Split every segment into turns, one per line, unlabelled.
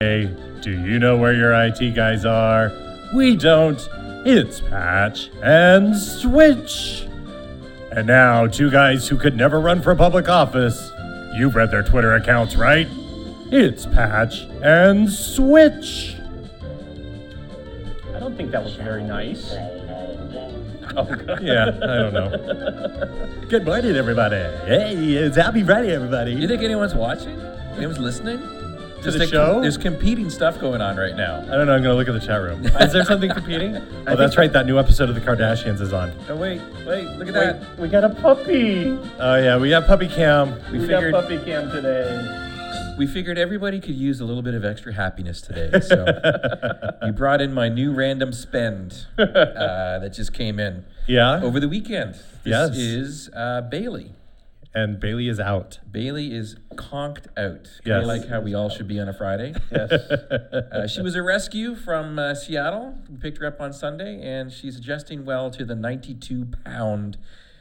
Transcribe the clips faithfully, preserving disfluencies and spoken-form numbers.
Hey, do you know where your I T guys are? We don't. It's Patch and Switch. And now, two guys who could never run for public office. You've read their Twitter accounts, right? It's Patch and Switch.
I don't think that was very nice.
Oh, yeah, I don't know. Good morning, everybody. Hey, it's Happy Friday, everybody.
You think anyone's watching? Anyone's listening?
To
There's
the
like-
show?
There's competing stuff going on right now.
I don't know. I'm going to look at the chat room. Is there something competing? Oh, that's right. That new episode of The Kardashians is on.
Oh, wait, wait, look at that.
We got a puppy.
Oh, yeah. We have Puppy Cam.
We,
We
figured
got puppy cam today.
we figured everybody could use a little bit of extra happiness today. So we brought in my new random spend uh, that just came in
Yeah.
over the weekend. This
Yes.
is uh, Bailey.
And Bailey is out.
Bailey is conked out. Kind
Yes.
of like how we all should be on a Friday.
Yes.
Uh, she was a rescue from uh, Seattle. We picked her up on Sunday, and she's adjusting well to the ninety-two pound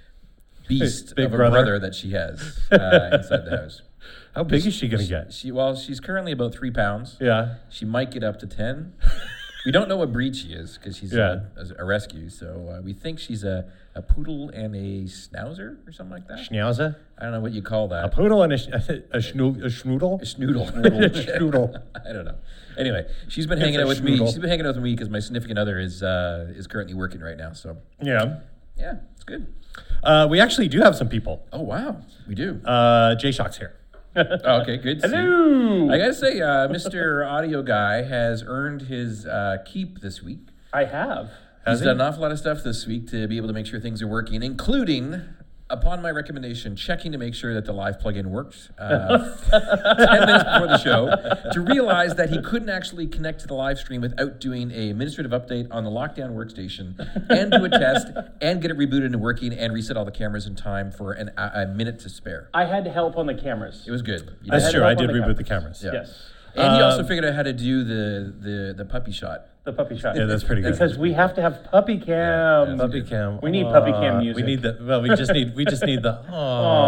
beast
Big
of a
brother.
brother that she has uh, inside the house.
How big is she going to get?
She well, she's currently about three pounds.
Yeah.
She might get up to ten. We don't know what breed she is because she's
Yeah.
a, a rescue. So uh, we think she's a, a poodle and a schnauzer or something like that.
Schnauzer?
I don't know what you call that.
A poodle and a, sh- a, schno- a schnoodle?
A schnoodle.
Schnoodle.
I don't know. Anyway, she's been
It's
hanging
a
out with me.
schnoodle.
She's been hanging out with me because my significant other is uh, is currently working right now. So
Yeah.
yeah, it's good.
Uh, we actually do have some people.
Oh wow, we do.
Uh, J-Shock's here.
Oh, okay, good. to see you.
Hello.
I gotta say, uh, Mister Audio Guy has earned his uh, keep this week.
I have.
Has
He's
he?
done an awful lot of stuff this week to be able to make sure things are working, including, upon my recommendation, checking to make sure that the live plugin worked uh, ten minutes before the show, to realize that he couldn't actually connect to the live stream without doing a administrative update on the lockdown workstation, and do a test, and get it rebooted and working, and reset all the cameras in time for an, a, a minute to spare.
I had help on the cameras.
It was good. You
That's
had
did-
true.
help
I
on
did
the
reboot
cameras.
the cameras.
Yeah.
Yes.
And he also
Um,
figured out how to do the, the, the puppy shot.
The puppy shot.
Yeah, that's pretty good.
Because we have to have puppy cam.
Yeah,
Puppy Cam.
We need puppy cam
Aw,
music.
We need the, well, we just need, we just need the, aww.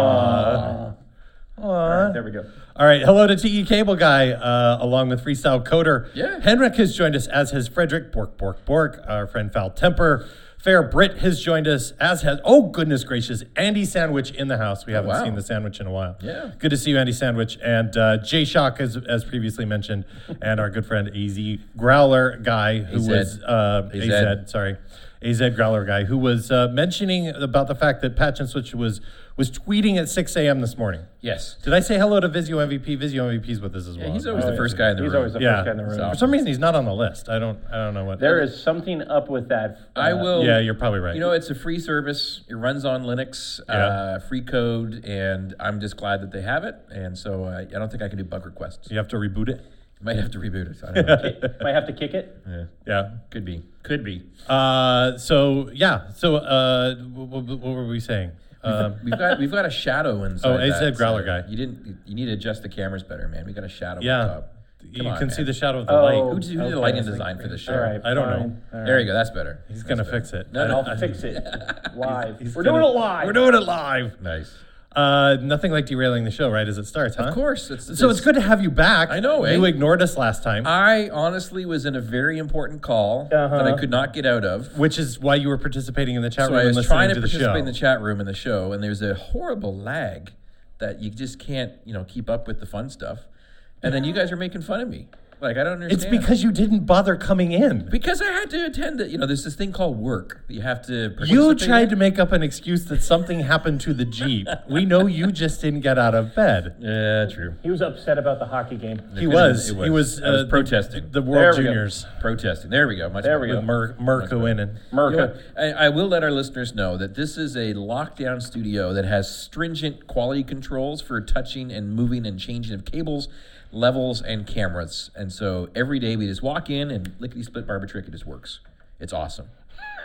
Aw.
Aww.
All right, there we go.
All right, hello to T E Cable Guy, uh, along with Freestyle Coder.
Yeah.
Henrik has joined us, as has Frederick, Bork, Bork, Bork, our friend Foul Temper. Fair Brit has joined us, as has, oh goodness gracious, Andy Sandwich in the house. We haven't
wow.
seen the sandwich in a while.
Yeah.
Good to see you, Andy Sandwich. And uh, J-Shock, as, as previously mentioned, and our good friend A Z Growler Guy, who
A Z.
was, uh,
A Z.
A Z, sorry, A Z Growler Guy, who was uh, mentioning about the fact that Patch and Switch was, was tweeting at six a.m. this morning.
Yes.
Did I say hello to Vizio M V P? Vizio M V P's with us as well.
Yeah, he's always
Oh,
the
yeah.
first guy in the
He's
room.
always the
Yeah.
first guy in the room.
So-
For some reason, he's not on the list. I don't. I don't know what.
There is something up with that.
I
uh,
will.
Yeah, you're probably right.
You know, it's a free service. It runs on Linux,
Yeah.
uh, free code, and I'm just glad that they have it. And so uh, I don't think I can do bug requests.
You have to reboot it.
Might have to reboot it. I don't know.
Might have to kick it.
Yeah.
Yeah.
Could be. Could be.
Uh. So yeah. So uh. What, what were we saying? Um.
We've got we've got a shadow inside.
Oh, A Z
that,
Growler
uh,
guy.
You didn't. You need to adjust the cameras better, man. We got a shadow
Yeah.
on top.
You
on,
can
man.
see the shadow of the
Oh.
light.
Who did, who did the
Okay.
lighting design for this show?
All right.
I don't
fine.
know.
All
There
right.
you go. That's better.
He's
That's
gonna
better.
fix it.
No, no.
I'll fix it live.
He's
We're
gonna-
doing it live.
We're doing it live.
Nice.
Uh. Nothing like derailing the show, right? As it starts, huh?
Of course. It's,
So it's good to have you back.
I know, eh?
You ignored us last time,
I honestly was in a very important call
Uh-huh.
that I could not get out of.
which is why you were participating in the chat
So
room
I
and
was
listening
trying to,
to the
participate
show.
in the chat room in the show, and there's a horrible lag that you just can't, you know, keep up with the fun stuff. And then you guys are making fun of me. Like, I don't
It's
understand.
because you didn't bother coming in.
Because I had to attend it. You know, there's this thing called work that you have to
You
participate
tried
in.
to make up an excuse that something happened to the Jeep. We know you just didn't get out of bed.
Yeah, true.
He was upset about the hockey game.
He
could've
was.
been- it
He was.
I was
uh, the-
protesting.
The,
There
World
we go.
Juniors.
Protesting. There we go. Much
There
better.
we go.
With Mer- Merca winning.
You know
Merca.
what? I, I will let our listeners know that this is a lockdown studio that has stringent quality controls for touching and moving and changing of cables, levels, and cameras. And so every day we just walk in and lickety split barber trick, it just works. It's awesome.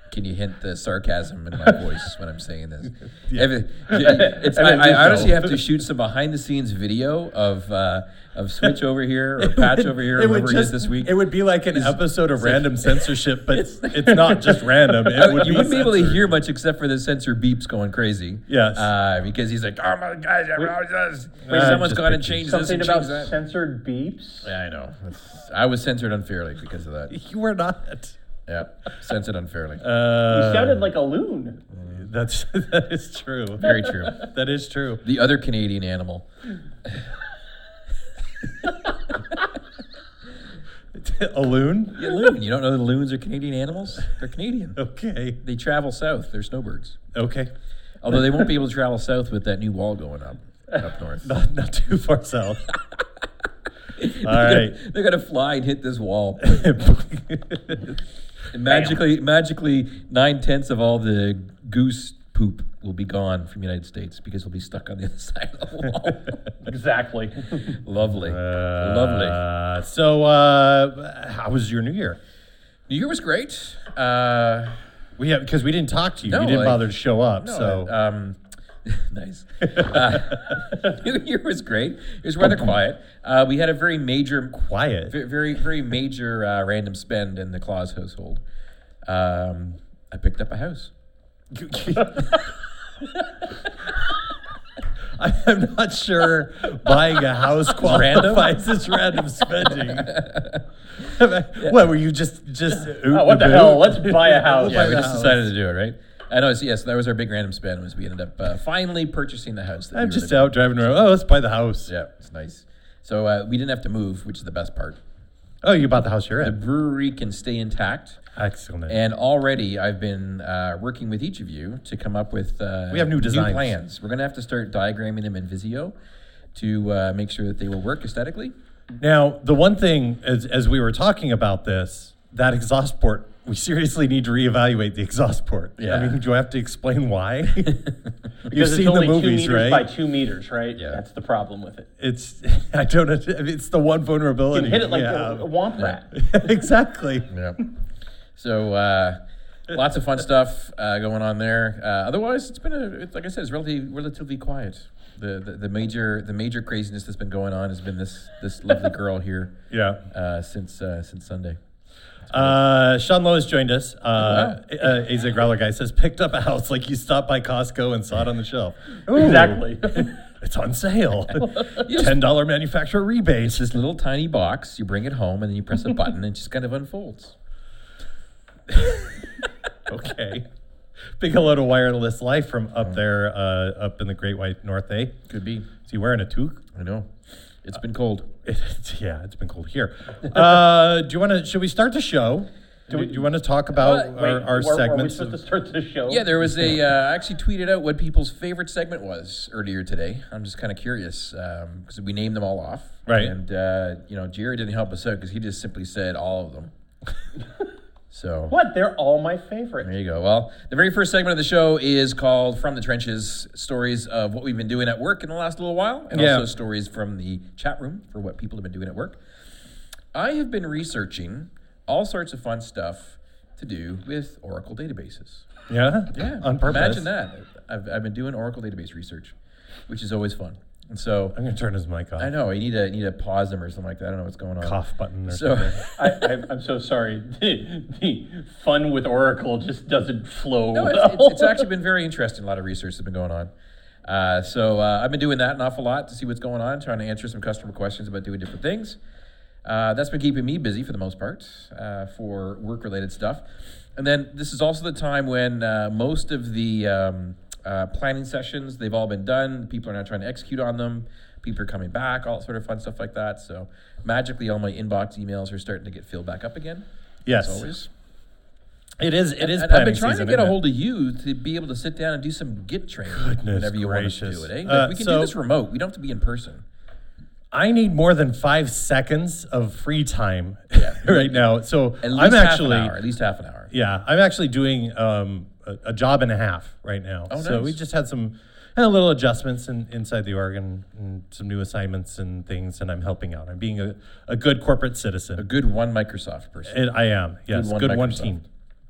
Can you hint the sarcasm in my voice when I'm saying this?
Yeah.
If it- it's, I,
I mean,
I
do
honestly
so.
have to shoot some behind-the-scenes video of uh, of Switch over here or Patch over here,
It would
whoever it is
just-
this week.
It would be like an
It's-
episode of
it's like-
random censorship, but it's not just random. It
Uh,
would
you
be
wouldn't be able to
censored.
hear much except for the sensor beeps going crazy.
Yes.
Uh, because he's like, oh my guys, everyone always does.
Uh,
Someone's
just
gone and
pictures.
changed this
Something
and
about
changed that.
censored beeps.
Yeah, I know. It's- I was censored unfairly because of that.
You were not.
Yeah, censored unfairly.
Uh,
You sounded like a loon.
That's that is true.
Very true.
That is true.
The other Canadian animal.
A loon?
Yeah, loon. You don't know the loons are Canadian animals? They're Canadian.
Okay.
They travel south. They're snowbirds.
Okay.
Although they won't be able to travel south with that new wall going up up north.
Not, not too far south. All
they're
right.
Gonna, they're gonna fly and hit this wall. And magically, magically, nine tenths of all the goose poop will be gone from the United States because it'll be stuck on the other side of the wall.
Exactly.
Lovely,
Uh,
lovely.
So, uh, how was your New Year?
New Year was great. Uh,
We have because we didn't talk to you.
No,
you didn't
like-
bother to show up.
no,
so
um, nice. Uh, New Year was great. It was rather quiet. Uh, we had a very major,
quiet.
ve- very, very major uh, random spend in the Claus household. Um, I picked up a house.
I'm not sure buying a house qualifies as random spending. What were you just just?
Oh, what the hell? Let's buy a house.
Yeah, we
the
just
house.
decided to do it, right? I know. Yes, yes, that was our big random spend. Was we ended up uh, finally purchasing the house. That
I'm
we were
just
living in.
out driving around. Oh, let's buy the house.
Yeah, it's nice. So uh, we didn't have to move, which is the best part.
Oh, you bought the house you're
The
in.
brewery can stay intact.
Excellent.
And already I've been uh, working with each of you to come up with uh,
We have new designs.
plans. We're going to have to start diagramming them in Visio to uh, make sure that they will work aesthetically.
Now, the one thing, as, as we were talking about this, that exhaust port, we seriously need to reevaluate the exhaust port.
Yeah.
I mean, do I have to explain why? You've
Because it's
seen
only
the
two
movies,
meters
right?
by two meters, right?
Yeah.
That's the problem with it.
It's, I don't know, it's the one
You
vulnerability.
can hit it like
we
a,
have.
a womp rat.
Exactly.
Yeah. So uh, lots of fun stuff uh, going on there. Uh, otherwise, it's been a it's, like I said, it's relatively relatively quiet. The, the the major the major craziness that's been going on has been this this lovely girl here
Yeah.
uh, since uh, since Sunday.
Uh, Sean Lowe joined us.
Oh,
Uh, uh, Aza Growler guy says, picked up a house like you stopped by Costco and saw it on the shelf. Ooh,
Exactly.
It's on sale.
You just-
ten dollars manufacturer rebate.
It's this little tiny box. You bring it home and then you press a button and it just kind of unfolds.
Okay. Big hello to Wireless Life from up there, uh, up in the Great White North, eh?
Could be.
Is he wearing a toque?
I know. It's been cold.
It's, yeah, it's been cold here. Uh, do you want to? Should we start the show? Do, we, do you want to talk about
Uh,
our,
Wait,
our
are- Are we
segments?
supposed
of-
to start the show?
Yeah, there was a. Uh, I actually tweeted out what people's favorite segment was earlier today. I'm just kind of curious because we named them all off.
Right.
And uh, you know, Jerry didn't help us out because he just simply said all of them. So
What? They're all my favorite.
there you go. Well, the very first segment of the show is called "From the Trenches," stories of what we've been doing at work in the last little while, and
Yeah.
also stories from the chat room for what people have been doing at work. I have been researching all sorts of fun stuff to do with Oracle databases.
yeah,
Yeah,
on purpose.
Imagine that. I've, I've been doing Oracle database research, which is always fun. And so
I'm gonna turn his mic off.
I know you need to need to pause them or something like that. I don't know what's going on.
Cough button or
So
something.
I, I, I'm so sorry. The, the fun with Oracle just doesn't flow
no, it's,
well.
it's, it's actually been very interesting. A lot of research has been going on. Uh, so uh, I've been doing that an awful lot to see what's going on, trying to answer some customer questions about doing different things. Uh, that's been keeping me busy for the most part uh, for work-related stuff. And then this is also the time when uh, most of the um, uh, planning sessions, they've all been done. People are now trying to execute on them. People are coming back, all sort of fun stuff like that. So magically, all my inbox emails are starting to get filled back up again.
Yes,
As always.
it is. It is.
And I've
planning
been trying
season,
to get a
isn't it?
hold of you to be able to sit down and do some Git training
Goodness
whenever you want us to
gracious.
do it. Eh? Like,
Uh,
we can
so-
do this remote. We don't have to be in person.
I need more than five seconds of free time
Yeah.
right now. So
At least
I'm
half
actually,
an hour. At least half an hour.
yeah, I'm actually doing um, a, a job and a half right now.
Oh,
So
nice.
we just had some had little adjustments in, inside the org and, and some new assignments and things, and I'm helping out. I'm being a, a good corporate
A
citizen.
good one Microsoft person.
It, I am, yes,
one
good one
Microsoft.
team.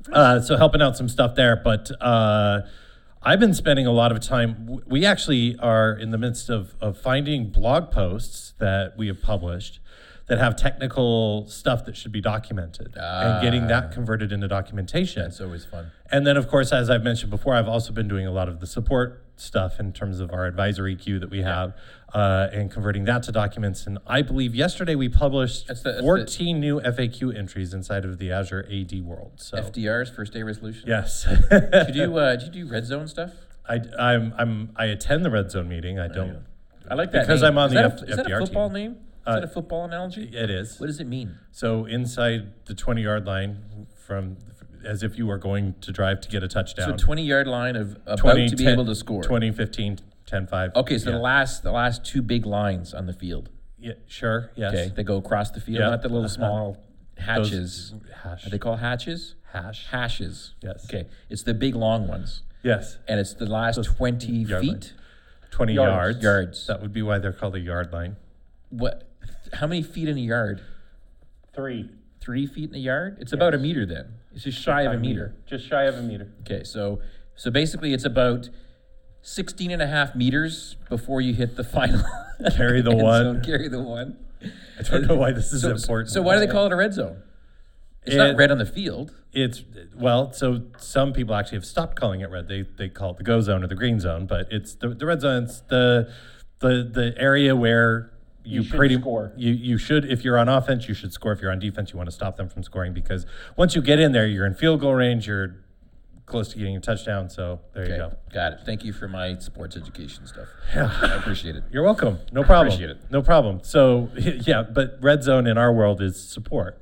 Uh, so helping out some stuff there, but uh, I've been spending a lot of time. We actually are in the midst of, of finding blog posts that we have published that have technical stuff that should be documented and getting that converted into documentation.
That's always fun.
And then, of course, as I've mentioned before, I've also been doing a lot of the support stuff in terms of our advisory queue that we have uh, and converting that to documents. And I believe yesterday we published
That's the- that's
fourteen new F A Q entries inside of the Azure A D world. So
F D Rs, first day resolution.
yes,
Did you do? Uh, did you do red zone stuff?
I, I'm I'm I attend the Red Zone meeting. I don't.
I like that
Because
name.
I'm on
is
the
that
F-
a, is that a
FDR
football
team.
name? Is
Uh,
that a football analogy?
It is.
What does it mean?
So inside the twenty yard line, from as if you were going to drive to get a touchdown.
So twenty yard line of about
twenty,
to be
ten,
able to score.
twenty, fifteen, ten, five.
Okay, so
yeah.
the last the last two big lines on the field.
Yeah, sure. Yes.
Okay, they go across the field,
Yeah.
not the little
Uh-huh.
small hatches.
Hash.
Are they called hatches?
Hash.
Hashes.
Yes.
Okay, it's the big long ones,
Yes.
and it's the last
Those
twenty
yard
feet.
lines. twenty
Yards.
yards.
Yards.
That would be why they're called a yard line.
What? How many feet in a yard?
Three.
Three feet in a yard? It's about a meter then. It's just shy of a meter.
Just shy of a meter.
Okay, so so basically it's about sixteen and a half meters before you hit the final.
Carry the
end
one.
zone, carry the one.
I don't know why this is
So,
important.
so why do they call it a red zone? It's
It-
not red on the field.
It's well, so some people actually have stopped calling it red. They they call it the go zone or the green zone, but it's the, the red zone. It's the the the area where you,
You should
pretty
score.
You you should, if you're on offense, you should score. If you're on defense, you want to stop them from scoring, because once you get in there, you're in field goal range. You're close to getting a touchdown. So there you
Okay,
go.
got it. Thank you for my sports education stuff. I appreciate it.
You're welcome. No problem.
Appreciate it.
No problem. So yeah, but red zone in our world is support.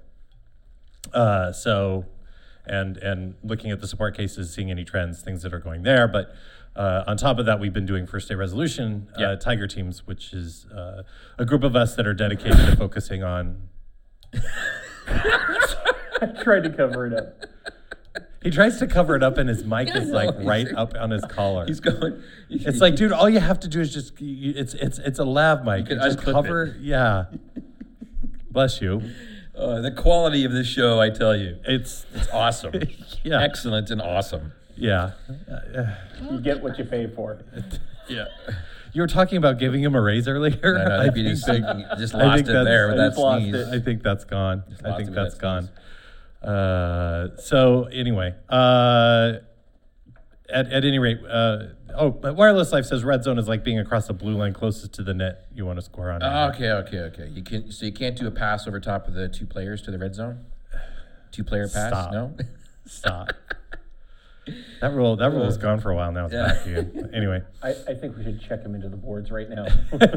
Uh, so, and and looking at the support cases, seeing any trends, things that are going there. But uh, on top of that, we've been doing first day resolution
Yeah.
uh, Tiger teams, which is uh, a group of us that are dedicated to focusing on.
I tried to cover it up.
He tries to cover it up, and his mic
I
is
know,
like
he's-
right up on his collar.
He's going.
It's like, dude, all you have to do is just you, it's it's it's a lav mic.
can
You just
unclip
cover,
it.
yeah. Bless you.
Uh, the quality of this show, I tell you,
It's
it's awesome.
yeah,
Excellent and awesome.
yeah.
You get what you pay for.
Yeah.
You were talking about giving him a raise earlier.
I know,
I
I think
think-
just, thinking- just
I
lost
think
it
that's-
there with
I
that
just lost
sneeze.
it.
I think that's gone. I
lost
think
it with
that's
that
gone.
sneeze.
Uh, so anyway, uh, at at any rate, uh, oh, but Wireless Life says red zone is like being across the blue line closest to the net you want to score on.
Oh, okay, okay, okay. You can so you can't do a pass over top of the two players to the red zone. Two player pass?
Stop.
No.
Stop. That rule that rule is gone for a while now. It's
Yeah.
back again. Anyway.
I, I think we should check him into the boards right now.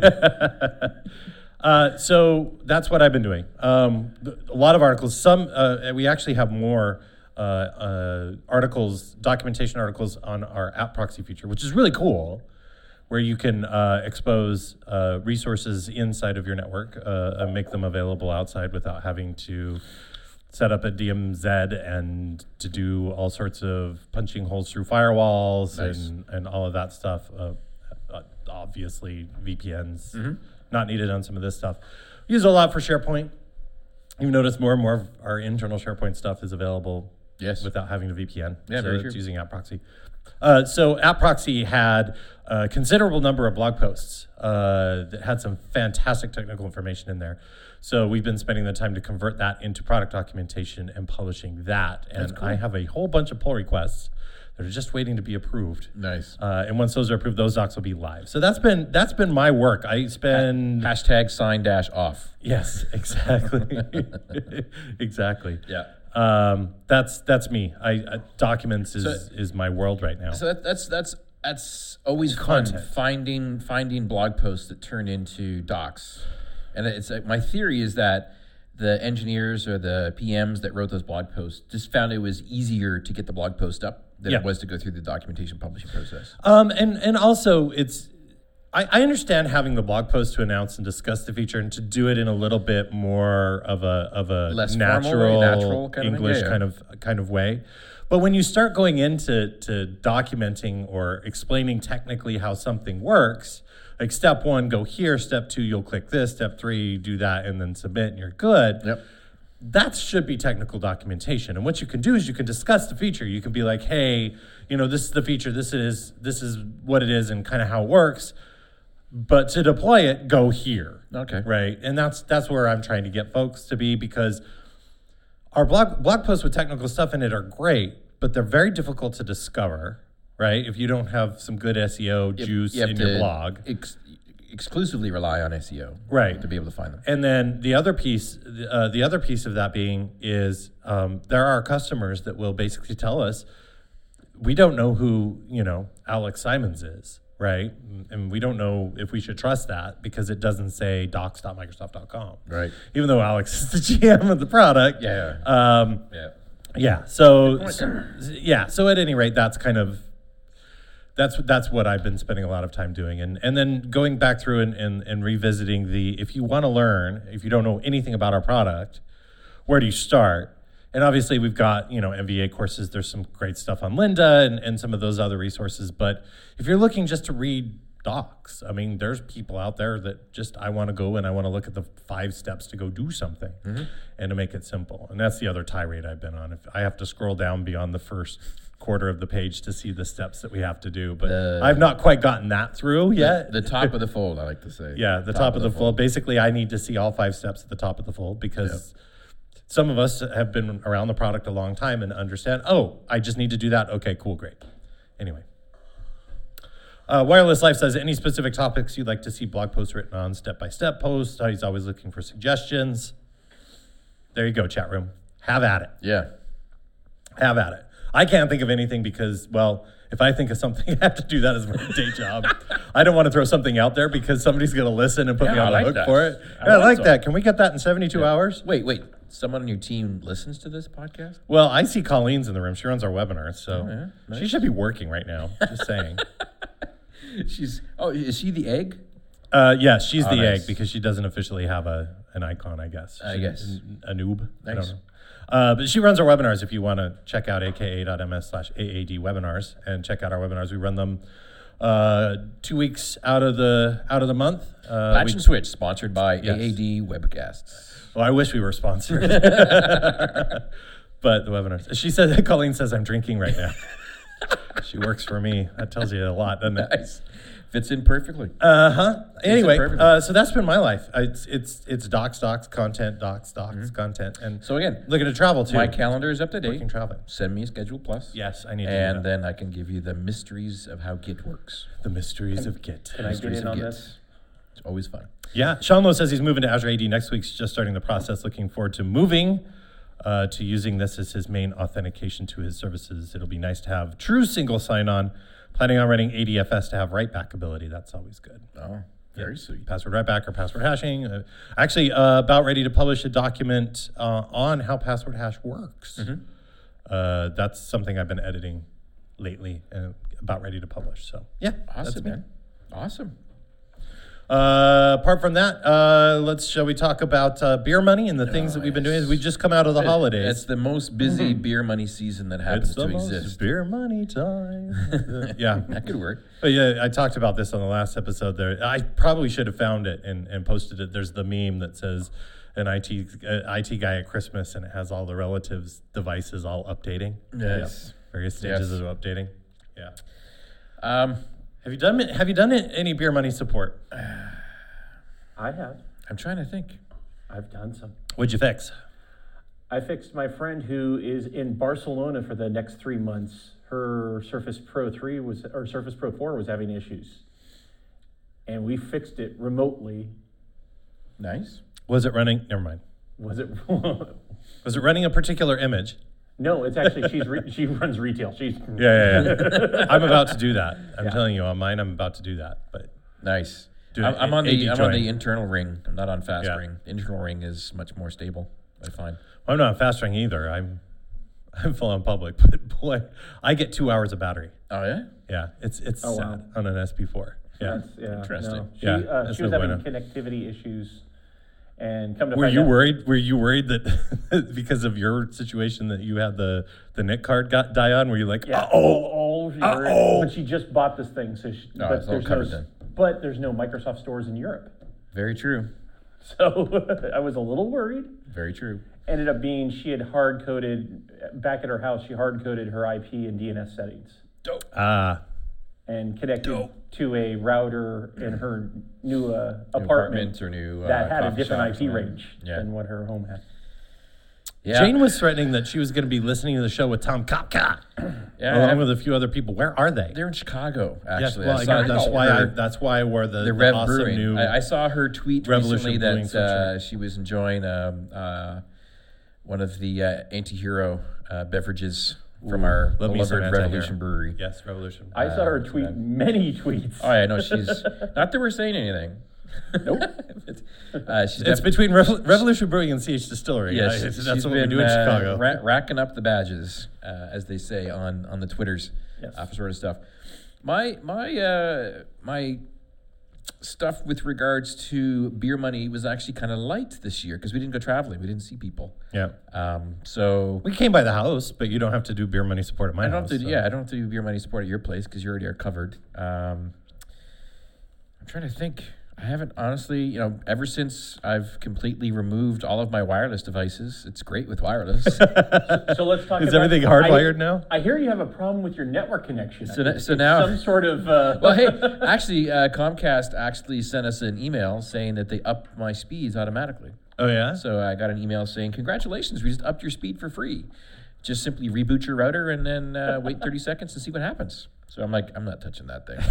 Uh, so that's what I've been doing. Um, th- a lot of articles. Some uh, we actually have more uh, uh, articles, documentation articles on our app proxy feature, which is really cool, where you can uh, expose uh, resources inside of your network uh, and make them available outside without having to set up a D M Z and to do all sorts of punching holes through firewalls
Nice.
and, and all of that stuff. Uh, uh, obviously, V P Ns
Mm-hmm.
not needed on some of this stuff. We use it a lot for SharePoint. You've noticed more and more of our internal SharePoint stuff is available
Yes.
without having a V P N.
Yeah,
so
very
it's
true.
using App Proxy. Uh, so App Proxy had a considerable number of blog posts uh, that had some fantastic technical information in there. So we've been spending the time to convert that into product documentation and publishing that. And I have a whole bunch of pull requests that are just waiting to be approved.
Nice.
Uh, and once those are approved, those docs will be live. So that's been that's been my work. I spend
Hashtag sign dash off.
yes, exactly, exactly.
Yeah.
Um, that's that's me. I, I documents is
So-
is my world right now.
So that, that's that's that's always fun
Content.
finding finding blog posts that turn into docs, and it's like, my theory is that the engineers or the P Ms that wrote those blog posts just found it was easier to get the blog post up than
Yeah.
it was to go through the documentation publishing process.
Um, and and also it's. I, I understand having the blog post to announce and discuss the feature and to do it in a little bit more of a of a
Less formal way,
natural,
natural kind of thing,
English
yeah, yeah.
kind of kind of way. But when you start going into to documenting or explaining technically how something works, like step one, go here. Step two, you'll click this. Step three, do that, and then submit, and you're good.
Yep.
that should be technical documentation. And what you can do is you can discuss the feature. You can be like, hey, you know, this is the feature, this is this is what it is and kind of how it works. But to deploy it, go here.
Okay.
Right. And that's that's where I'm trying to get folks to be, because our blog blog posts with technical stuff in it are great, but they're very difficult to discover, right? If you don't have some good S E O juice
You have
in
to
your blog.
Ex- exclusively rely on S E O,
Right.
to be able to find them.
And then the other piece, uh, the other piece of that being is um, there are customers that will basically tell us, we don't know who, you know, Alex Simons is, right? And we don't know if we should trust that because it doesn't say docs dot microsoft dot com.
Right.
Even though Alex is the G M of the product.
Yeah.
Um,
Yeah.
yeah. So, so, yeah. So at any rate, that's kind of, that's that's what I've been spending a lot of time doing. And and then going back through and, and, and revisiting the, if you want to learn, if you don't know anything about our product, where do you start? And obviously we've got, you know, M V A courses. There's some great stuff on Lynda and, and some of those other resources. But if you're looking just to read docs, I mean, there's people out there that just, I want to go and I want to look at the five steps to go do something mm-hmm. and to make it simple. And that's the other tirade I've been on. If I have to scroll down beyond the first quarter of the page to see the steps that we have to do. But uh, I've not quite gotten that through yet.
The, the top of the fold, I like to say.
Yeah, the top, top of, of the, the fold. fold. Basically, I need to see all five steps at the top of the fold because yep. some of us have been around the product a long time and understand, oh, I just need to do that. Okay, cool, great. Anyway. Uh, Wireless Life says, any specific topics you'd like to see blog posts written on, step-by-step posts? He's always looking for suggestions. There you go, chat room. Have at it.
Yeah.
Have at it. I can't think of anything because, well, if I think of something, I have to do that as my day job. I don't want to throw something out there because somebody's going to listen and put
yeah,
me on
I
the
like
hook
that.
for it.
I
Yeah, I like
so.
that. Can we get that in seventy-two
yeah.
hours?
Wait, wait. Someone on your team listens to this podcast?
Well, I see Colleen's in the room. She runs our webinars, so
oh, yeah. nice.
She should be working right now. Just saying.
She's oh, is she the egg?
Uh, yeah, she's
oh,
the
nice.
egg because she doesn't officially have a an icon, I guess.
I
She's
guess.
A noob.
Nice.
I don't know. Uh, but she runs our webinars if you want to check out aka.ms slash AAD webinars and check out our webinars. We run them uh, two weeks out of the out of the month. Uh,
Patch
we,
and Switch, sponsored by
yes.
A A D Webcasts.
Well, I wish we were sponsored. But the webinars. She said, Colleen says I'm drinking right now. She works for me. That tells you a lot, doesn't it?
Nice. Fits in perfectly.
Uh huh. Anyway,
perfectly.
uh, so that's been my life. I, it's it's it's docs, docs, content, docs, docs, mm-hmm. content, and
so again,
looking to travel too.
My calendar is up to date.
Working traveling.
Send me a Schedule Plus.
Yes, I need to.
And
do that.
then I can give you the mysteries of how Git works.
The mysteries
Can-
of Git.
Can I get
Mysteries
in
of
on
Git.
this?
It's always fun.
Yeah, Sean Lowe says he's moving to Azure A D next week. He's just starting the process. Looking forward to moving uh, to using this as his main authentication to his services. It'll be nice to have true single sign-on. Planning on running A D F S to have write-back ability. That's always good.
Oh, very
yeah.
sweet.
Password write-back or password hashing. Uh, actually, uh, about ready to publish a document uh, on how password hash works.
Mm-hmm.
Uh, that's something I've been editing lately and about ready to publish. So, yeah. that's
Awesome,
me.
man. Awesome.
Uh, apart from that, uh, let's shall we talk about uh, beer money and the things that we've been doing? We just come out of the holidays.
It's the most busy
Mm-hmm.
beer money season that happens
It's the
to
most
exist.
beer money time. Uh, yeah,
That could work.
But yeah, I talked about this on the last episode. There, I probably should have found it and, and posted it. There's the meme that says an I T uh, I T guy at Christmas, and it has all the relatives' devices all updating.
Yes.
Yeah. Various stages
Yes.
of updating. Yeah.
Um,
Have you done Have you done any beer money support?
I have.
I'm trying to think.
I've done some.
What'd you fix?
I fixed my friend who is in Barcelona for the next three months. Her Surface Pro three was, or Surface Pro four was having issues. And we fixed it remotely.
Nice.
Was it running? Never mind.
Was it?
Was it running a particular image?
No, it's actually, she's re, she runs retail. She's
Yeah, yeah, yeah. I'm about to do that. I'm
Yeah.
telling you, on mine, I'm about to do that. But
Nice.
Do
I'm,
it
I'm on
A D
the I'm
join.
on the internal ring. I'm not on fast
Yeah.
ring. Internal ring is much more stable, I find.
I'm not fast ring either. I'm I'm full on public, but boy, I get two hours of battery.
Oh yeah.
Yeah, it's it's
Oh,
sad
wow.
on an S P four. Yeah.
That's, yeah,
Interesting.
No. She,
Yeah,
uh,
that's
she was
no
having
bueno.
connectivity issues, and come to
Were
find
you
out,
worried? Were you worried that because of your situation that you had the the N I C card got die on? Were you like,
Yeah.
oh,
oh, she
Uh-oh.
worried. But she just bought this thing, so she,
No,
but
it's all
there's
covered
no,
then.
but there's no Microsoft stores in Europe.
Very true.
So I was a little worried.
Very true.
Ended up being she had hard coded back at her house. She hard coded her I P and D N S settings
Dope.
Ah,
and connected
Dope.
to a router in her new uh,
New
apartment
or new uh,
that had a
coffee
different
shop or
I P
something.
range
Yeah.
than what her home had.
Yeah.
Jane was threatening that she was going to be listening to the show with Tom Kopka,
Yeah,
along
I-
with a few other people. Where are they?
They're in Chicago,
Yes,
actually.
well,
I saw
again, that's
her-
why I that's why I wore the,
the
the
Rev
awesome
Brewing.
new.
I, I saw her tweet
Revolution
recently
Brewing
that uh,
sweatshirt.
she was enjoying um, uh, one of the uh, anti-hero uh, beverages from our
Love me some
beloved
anti-hero.
Revolution Brewery.
Yes, Revolution.
I saw her
Uh,
tweet many tweets.
Oh, yeah, no, she's not that we're saying anything.
Nope.
uh, she's
It's
def-
between Revo- Revolution Brewing and C H Distillery.
Yes,
I-
she's
that's what
been,
we do in
uh,
Chicago.
ra- racking up the badges, uh, as they say on on the Twitters,
Yes.
uh, for sort of stuff. My my uh, my stuff with regards to beer money was actually kind of light this year because we didn't go traveling, we didn't see people.
Yeah,
Um, so
we came by the house, but you don't have to do beer money support at my
I don't
house.
have to.
so-
Yeah, I don't have to do beer money support at your place because you already are covered. Um, I'm trying to think. I haven't honestly, you know, ever since I've completely removed all of my wireless devices. It's great with wireless.
So let's talk
Is
about...
everything
I-
hardwired now?
I hear you have a problem with your network connection.
So
I
na-
think
so
it's
now-
some sort of... Uh,
Well, hey, actually, uh, Comcast actually sent us an email saying that they upped my speeds automatically.
Oh yeah.
So I got an email saying, "Congratulations, we just upped your speed for free. Just simply reboot your router and then uh, wait thirty seconds and see what happens." So I'm like, I'm not touching that thing.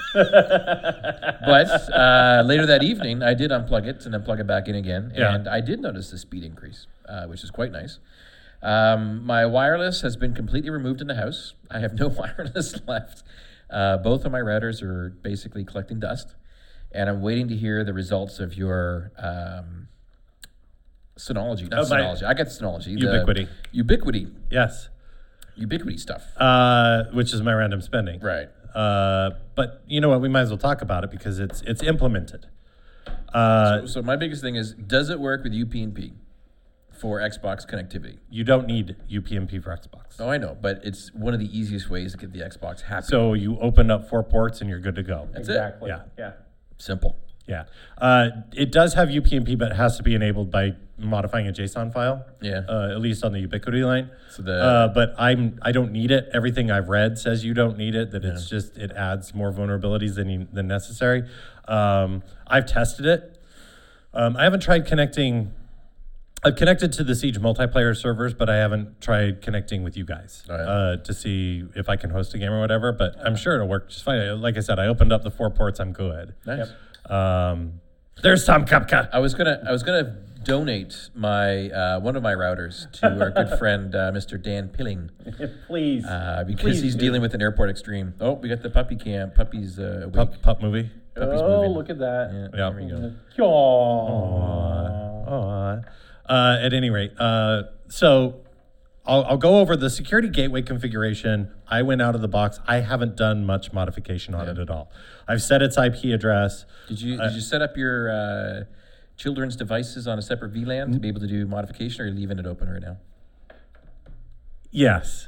But uh, later that evening, I did unplug it and then plug it back in again,
Yeah.
and I did notice the speed increase, uh, which is quite nice. Um, my wireless has been completely removed in the house. I have no wireless left. Uh, both of my routers are basically collecting dust, and I'm waiting to hear the results of your um, Synology. Not
Oh, my-
Synology. I got Synology. the
Ubiquity.
Ubiquity.
Yes.
Ubiquity stuff.
Uh, which is my random spending.
Right.
Uh, but you know what? We might as well talk about it because it's it's implemented. Uh,
So, so my biggest thing is, does it work with U P n P for Xbox connectivity?
you don't need U P n P for Xbox.
Oh, I know, but it's one of the easiest ways to get the Xbox happy.
So you open up four ports and you're good to go.
That's it.
exactly.
Yeah.
Yeah.
Simple.
Yeah. Uh, it does have U P n P, but it has to be enabled by modifying a JSON file.
Yeah.
Uh, at least on the Ubiquity line.
So the-
uh, but I'm I don't need it. Everything I've read says you don't need it. That it's just it adds more vulnerabilities than you, than necessary. Um, I've tested it. Um, I haven't tried connecting. I've connected to the Siege multiplayer servers, but I haven't tried connecting with you guys
Oh, yeah.
uh, to see if I can host a game or whatever. But I'm sure it'll work just fine. Like I said, I opened up the four ports. I'm good.
Nice.
Um, there's Tom Kupka.
I was gonna I was gonna donate my uh, one of my routers to our good friend uh, Mister Dan Pilling
Please.
uh, because
Please
he's
do.
dealing with an airport extreme. Oh, we got the puppy cam. Puppy's uh, awake.
Pup, pup movie.
Puppy's
oh,
moving.
look at that.
Yeah,
Yeah.
there we go.
Aw.
Aw. Uh, at any rate, uh, so I'll, I'll go over the security gateway configuration. I went out of the box. I haven't done much modification on
Yeah.
it at all. I've set its I P address.
Did you did you set up your uh, children's devices on a separate V LAN to be able to do modification, or are you leaving it open right now?
Yes.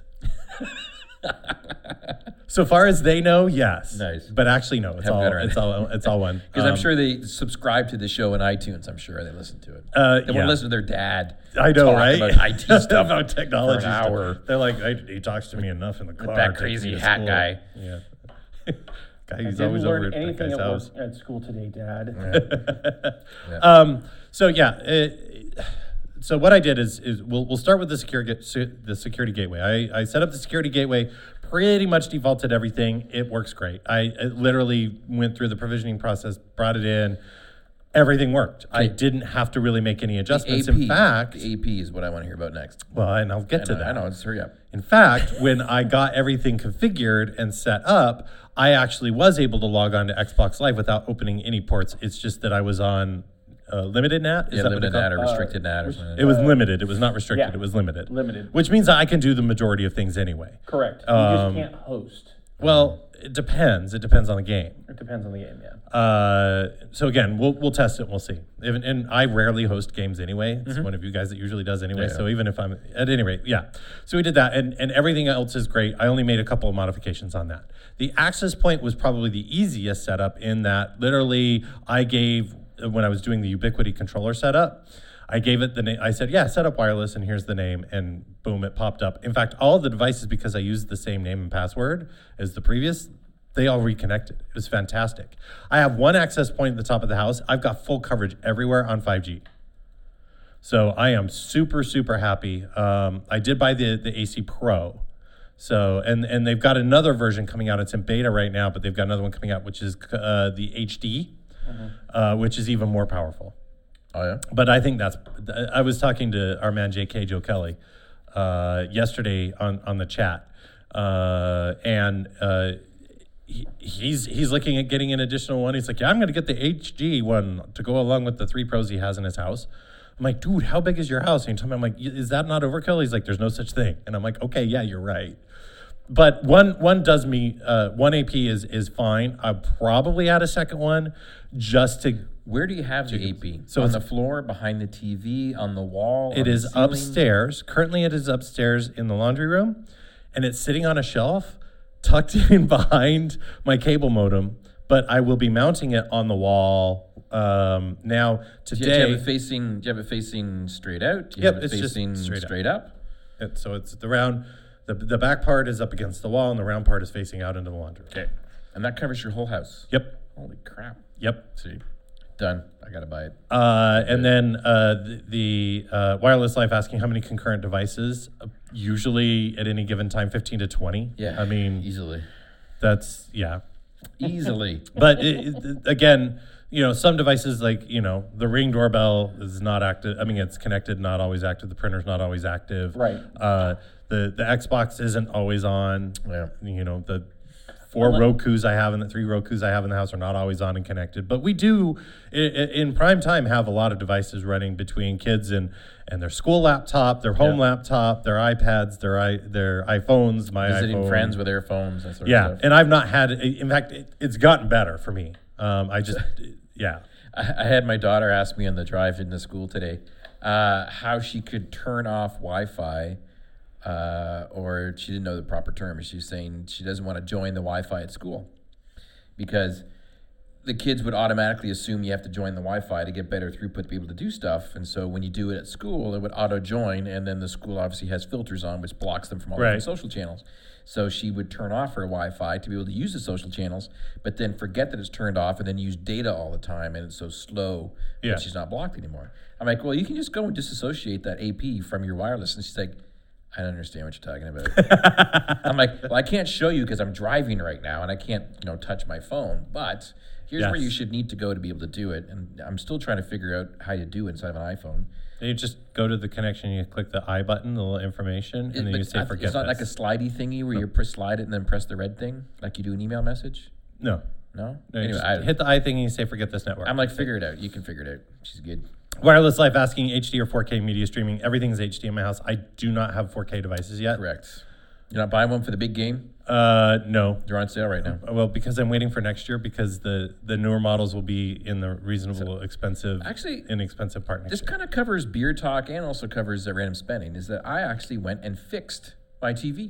So far as they know, yes.
Nice.
But actually, no. It's
Have
all.
better
It's all. It's all one.
Because I'm
Um,
sure they subscribe to the show in iTunes. I'm sure they listen to it.
Uh,
they want
yeah.
to listen to their dad.
I know,
talk
right?
About I T stuff
about technology.
for an
stuff.
hour.
They're like, I, he talks to me enough in the car.
that
takes
crazy
me to
hat
school."
guy.
Yeah. Guy,
I
he's
didn't
always
learn
over at that
anything
guy's
at,
house.
work, at school today, Dad.
Yeah.
Um, so yeah, it, so what I did is is we'll we'll start with the security the security gateway. I, I set up the security gateway, pretty much defaulted everything. It works great. I, I literally went through the provisioning process, brought it in, everything worked. I
Okay.
didn't have to really make any adjustments.
A P.
In fact,
the A P is what I want to hear about next.
well, and I'll get
I
to
know,
that.
I know. Just hurry up.
In fact, when I got everything configured and set up, I actually was able to log on to Xbox Live without opening any ports. It's just that I was on uh, limited N A T. Is
Yeah,
that what
limited
they
N A
call
T or
it?
restricted N A T or something.
It was limited. It was not restricted.
Yeah.
It was limited.
Limited.
Which means I can do the majority of things anyway.
Correct. You
Um,
just can't host.
Well, it depends. It depends on the game.
It depends on the game, yeah.
Uh, so again, we'll we'll test it and we'll see. Even, and I rarely host games anyway. It's one of you guys that usually does anyway.
Mm-hmm. Yeah.
So even if I'm at any rate, yeah. So we did that, and and everything else is great. I only made a couple of modifications on that. The access point was probably the easiest setup in that literally I gave when I was doing the Ubiquiti controller setup. I gave it the name. I said, yeah, set up wireless, and here's the name, and boom, it popped up. In fact, all the devices, because I used the same name and password as the previous, they all reconnected. It was fantastic. I have one access point at the top of the house. I've got full coverage everywhere on five G. So I am super, super happy. Um, I did buy the, the A C Pro. So, and, and they've got another version coming out. It's in beta right now, but they've got another one coming out, which is uh, the H D, mm-hmm. uh, which is even more powerful.
Oh, yeah?
But I think that's, I was talking to our man J K, Joe Kelly, uh, yesterday on, on the chat. Uh, and uh, he, he's he's looking at getting an additional one. He's like, yeah, I'm going to get the H D one to go along with the three Pros he has in his house. I'm like, dude, how big is your house? And he told me, I'm like, is that not overkill? He's like, there's no such thing. And I'm like, okay, yeah, you're right. But one one does me, uh, one A P is is fine. I'll probably add a second one just to...
Where do you have the A P?
So
on
it's-
the floor, behind the T V, on the wall?
It
on
is
the ceiling?
upstairs. Currently, it is upstairs in the laundry room, and it's sitting on a shelf tucked in behind my cable modem. But I will be mounting it on the wall um, now.
Do you,
Today,
do you have it facing? Do you have it facing straight out? Do you
Yep,
have it
it's just
facing
straight
straight,
up.
up?
it, so it's the round. The the back part is up against the wall, and the round part is facing out into the laundry room.
Okay, and that covers your whole house.
Yep.
Holy crap!
Yep.
See, done. I gotta buy it.
Uh, and then uh, the, the uh, Wireless Life asking how many concurrent devices. Uh, usually at any given time, fifteen to twenty.
Yeah,
I mean,
easily,
that's yeah.
easily.
But it, it, again, you know, some devices like, you know, the Ring doorbell is not active. I mean, it's connected, not always active. The printer's not always active.
Right.
Uh, the the Xbox isn't always on.
Yeah.
You know, the four Rokus I have and the three Rokus I have in the house are not always on and connected. But we do, i- i- in prime time, have a lot of devices running between kids and, and their school laptop, their home
Yeah.
laptop, their iPads, their i their iPhones, my
Visiting
iPhone.
friends with their phones. That sort
Yeah,
of stuff.
and I've not had. In fact, it, it's gotten better for me. Um, I just, yeah,
I, I had my daughter ask me on the drive into school today uh, how she could turn off Wi-Fi, uh, or she didn't know the proper term. She was saying she doesn't want to join the Wi-Fi at school because the kids would automatically assume you have to join the Wi-Fi to get better throughput to be able to do stuff. And so when you do it at school, it would auto-join, and then the school obviously has filters on, which blocks them from all the
Right.
different social channels. So she would turn off her Wi-Fi to be able to use the social channels, but then forget that it's turned off and then use data all the time, and it's so slow
Yeah.
that she's not blocked anymore. I'm like, well, you can just go and disassociate that A P from your wireless. And she's like, I don't understand what you're talking about. I'm like, well, I can't show you because I'm driving right now and I can't, you know, touch my phone. But here's
Yes.
where you should need to go to be able to do it. And I'm still trying to figure out how to do it inside of an iPhone.
you just go to the connection, you click the I button, the little information, and
It-
then
but
you say
I-
forget
it's not
this.
like a slidey thingy where you press slide it and then press the red thing like you do an email message.
no,
No.
no. You
Anyway,
just
I,
hit the I thing and you say forget this network.
I'm like, figure it out. You can figure it out. She's good.
Wireless Life asking H D or four K media streaming. Everything's H D in my house. I do not have four K devices yet.
Correct. You're not buying one for the big game?
Uh, no.
They're on sale right now.
Well, because I'm waiting for next year because the, the newer models will be in the reasonable, expensive,
Actually,
inexpensive part next
This
year.
kind of covers beer talk and also covers uh, random spending. Is that I actually went and fixed my T V.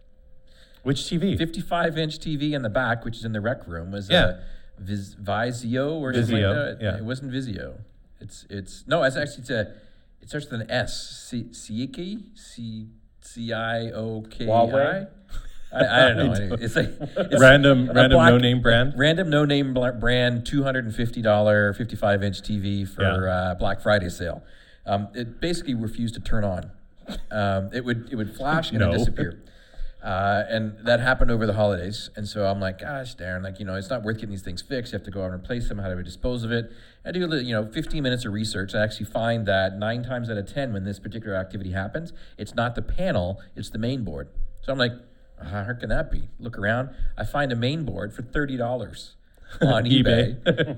Which T V?
fifty-five inch T V in the back, which is in the rec room, was
Yeah.
a Vis- Vizio or something
Vizio,
like that.
yeah.
It wasn't Vizio. It's it's no. It's actually it's a. It starts with an S. C Ciocchi? C C I O K I.
Huawei?
I, I don't know.
I
Anyway,
don't-
it's like it's
Random-
a
random
black-
no-name brand?
Random no name brand. Two hundred and fifty dollar fifty-five inch T V for
Yeah.
uh, Black Friday sale. Um, it basically refused to turn on. Um, it would it would flash and
No.
it disappear. Uh, and that happened over the holidays. And so I'm like, gosh, Darren, like, you know, it's not worth getting these things fixed. You have to go out and replace them. How do we dispose of it? I do, you know, fifteen minutes of research. I actually find that nine times out of ten, when this particular activity happens, it's not the panel, it's the main board. So I'm like, how can that be? Look around. I find a main board for thirty dollars on eBay,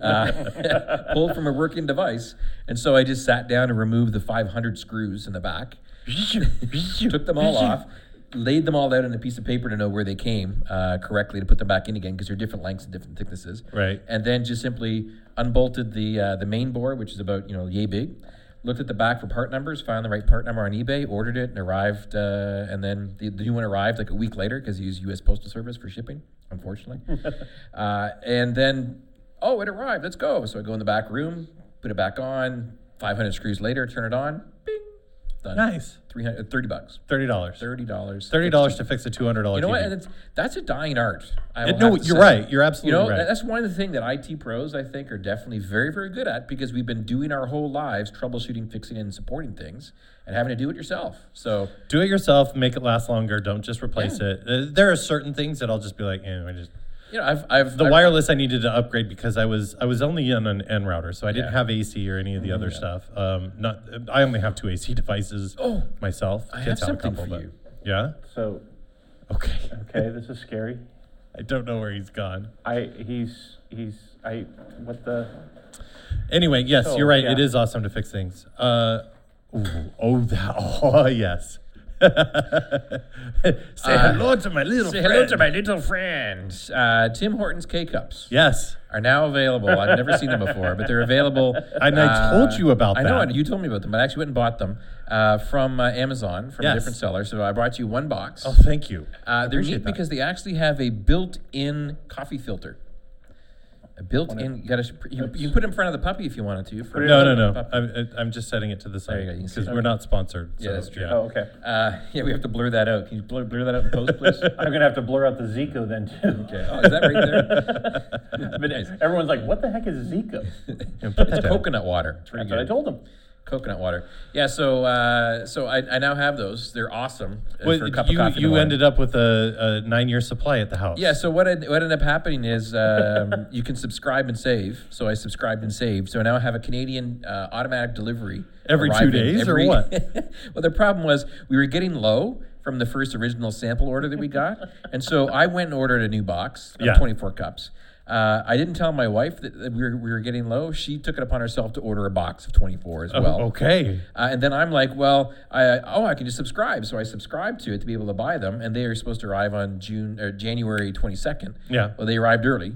uh, pulled from a working device. And so I just sat down and removed the five hundred screws in the back, took them all off, laid them all out on a piece of paper to know where they came uh, correctly to put them back in again because they're different lengths and different thicknesses.
Right.
And then just simply unbolted the uh, the main board, which is about, you know, yay big. Looked at the back for part numbers, found the right part number on eBay, ordered it, and arrived. Uh, and then the, the new one arrived like a week later because he used U S Postal Service for shipping, unfortunately. uh, and then Oh, it arrived. Let's go. So I go in the back room, put it back on. five hundred screws later, turn it on. Bing. Done.
Nice.
three hundred, thirty bucks.
thirty dollars.
thirty dollars.
thirty dollars to fix a two hundred dollars
You know
T V.
what? And it's, that's a dying art. I
It-
will
no,
have to
you're
say.
right. You're absolutely
You know,
right.
that's one of the things that I T pros, I think, are definitely very, very good at because we've been doing our whole lives troubleshooting, fixing, and supporting things and having to do it yourself. So,
Do it yourself, make it last longer. Don't just replace
Yeah.
it. Uh, there are certain things that I'll just be like, eh, I just.
you know, I've, I've
The
I've,
wireless I needed to upgrade because I was I was only on an N router, so I didn't
Yeah.
have A C or any of the other stuff. Um, not I only have two A C devices
Oh,
myself.
I
Kids
have
a
something
couple,
for
but-
you.
Yeah.
So,
Okay.
okay, this is scary.
I don't know where he's gone.
I he's he's I what the
Anyway, yes,
So,
you're right.
yeah.
It is awesome to fix things. Uh, ooh, oh, that. Oh, yes. Say
Uh,
hello to my little
Say
friend.
hello to my little friends. Uh, Tim Hortons K-Cups
Yes.
are now available. I've never seen them before, but they're available.
And I told you about
I know,
that.
and you told me about them, but I actually went and bought them uh, from uh, Amazon, from a
Yes.
different seller. So I brought you one box.
Oh, thank you.
Uh, they're
appreciate
neat
that.
because they actually have a built-in coffee filter. A built-in, you got to you, you can put it in front of the puppy if you wanted to. For
No, no, no.
puppy.
I'm, I'm just setting it to the
There you
side
go, you can see
because
it.
we're not sponsored.
Yeah,
so,
that's true.
yeah.
oh okay.
Uh, yeah, we have to blur that out. Can you blur, blur that out in post, please?
I'm gonna have to blur out the Zico then too.
Okay. Oh, is that right there?
But
Nice.
everyone's like, what the heck is Zico?
And put
It's
that down.
coconut water. It's really
That's what I
good.
told them.
Coconut water. Yeah, so uh, so I, I now have those. They're awesome uh,
Well,
for a cup
you
of coffee. in the
you
morning.
ended up with a, a nine year supply at the house.
Yeah, so what, had, what ended up happening is um, you can subscribe and save. So I subscribed and saved. So now I have a Canadian uh, automatic delivery.
Every two
arriving
days or
every-
what?
Well, the problem was we were getting low from the first original sample order that we got. And so I went and ordered a new box of
Yeah.
twenty-four cups. Uh, I didn't tell my wife that that we were, we were getting low. She took it upon herself to order a box of twenty-four as
Oh,
well.
okay.
Uh, and then I'm like, well, I, oh, I can just subscribe. So I subscribed to it to be able to buy them, and they are supposed to arrive on June or January twenty-second.
Yeah.
Well, they arrived early,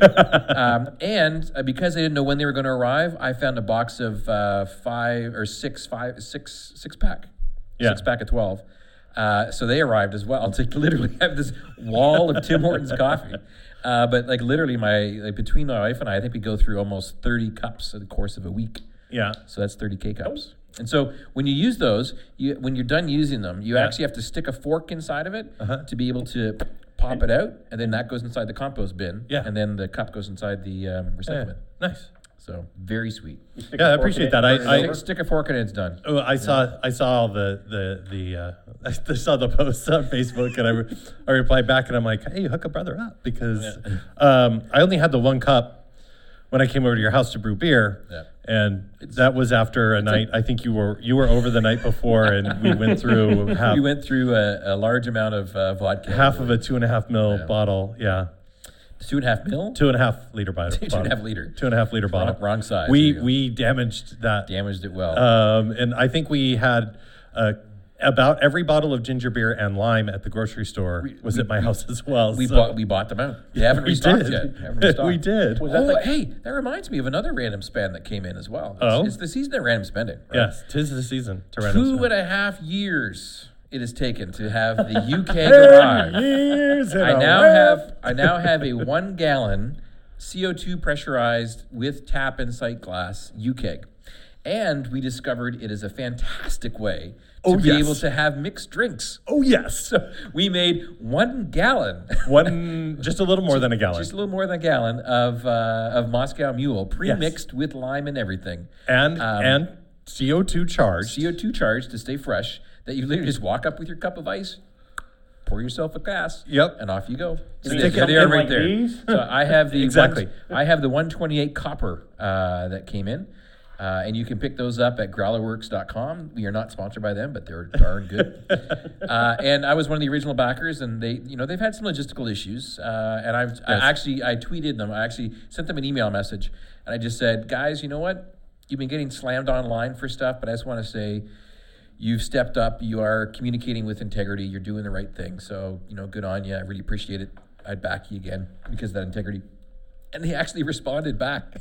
um, and uh, because I didn't know when they were going to arrive, I found a box of uh, five or six, five, six, six pack,
Yeah.
six pack of twelve. Uh, so they arrived as well to literally have this wall of Tim Hortons coffee. Uh, but like literally, my like between my wife and I, I think we go through almost thirty cups in the course of a week.
Yeah.
So that's thirty K cups. And so when you use those, you when you're done using them, you
Yeah.
actually have to stick a fork inside of it
Uh-huh.
to be able to pop it out, and then that goes inside the compost bin.
Yeah.
And then the cup goes inside the um, recycle
Yeah.
bin.
Nice.
So very sweet.
You stick
Yeah,
a
I
fork
appreciate
in it
that.
and
I-
turn it
I-
over.
Stick, stick a fork in it, it's done.
Oh, I saw I saw all the the the uh, I saw the posts on Facebook and I, re- I replied back and I'm like, hey, hook a brother up because um, I only had the one cup when I came over to your house to brew beer,
Yeah.
and that was after a night. I think you were you were over the night before, and we went through half,
We went through a, a large amount of uh, vodka.
half of a two and a half mil
Yeah.
bottle. Yeah,
Two and a half mil?
two and a half liter bottle.
Two and a half liter.
Two and a half liter
Wrong,
bottle.
wrong size.
We
There you go.
we damaged that.
damaged it well.
Um, and I think we had uh, about every bottle of ginger beer and lime at the grocery store was at my house as well.
we
so-
bought we bought them out. They haven't
we
restocked
did.
yet. Haven't restocked.
we did.
Was that
Oh,
the-
hey, that reminds me of another random spend that came in as well. It's,
Oh?
it's the season of random spending. Right?
Yes, tis the season to random
Two
spend.
and a half years it has taken to have the U K arrive.
Years in
I
a
now
row.
have I now have a one gallon C O two pressurized with tap and sight glass U keg. And we discovered it is a fantastic way to
Oh,
be
yes.
able to have mixed drinks.
Oh yes,
So we made one gallon,
one just a little more than a gallon,
just a little more than a gallon of uh, of Moscow Mule, pre-mixed with lime and everything.
and
Um,
and C O two charged.
C O two charge to stay fresh, that you literally just walk up with your cup of ice, pour yourself a glass,
Yep.
and off you go.
You
there,
mean
there they are
something
right
like
there.
these?
So I have the
Exactly.
one- I have the one twenty-eight copper uh, that came in, uh, and you can pick those up at growlerworks dot com. We are not sponsored by them, but they're darn good. uh, and I was one of the original backers, and they, you know, they've had some logistical issues, uh, and I've I
Yes.
actually I tweeted them. I actually sent them an email message, and I just said, guys, you know what? You've been getting slammed online for stuff, but I just want to say you've stepped up. You are communicating with integrity. You're doing the right thing. So, you know, good on you. I really appreciate it. I'd back you again because of that integrity. And they actually responded back.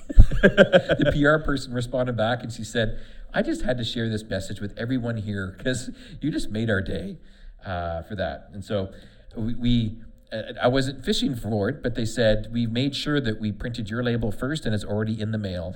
The P R person responded back and she said, I just had to share this message with everyone here because you just made our day uh, for that. And so we, we uh, I wasn't fishing for it, but they said, we made sure that we printed your label first and it's already in the mail.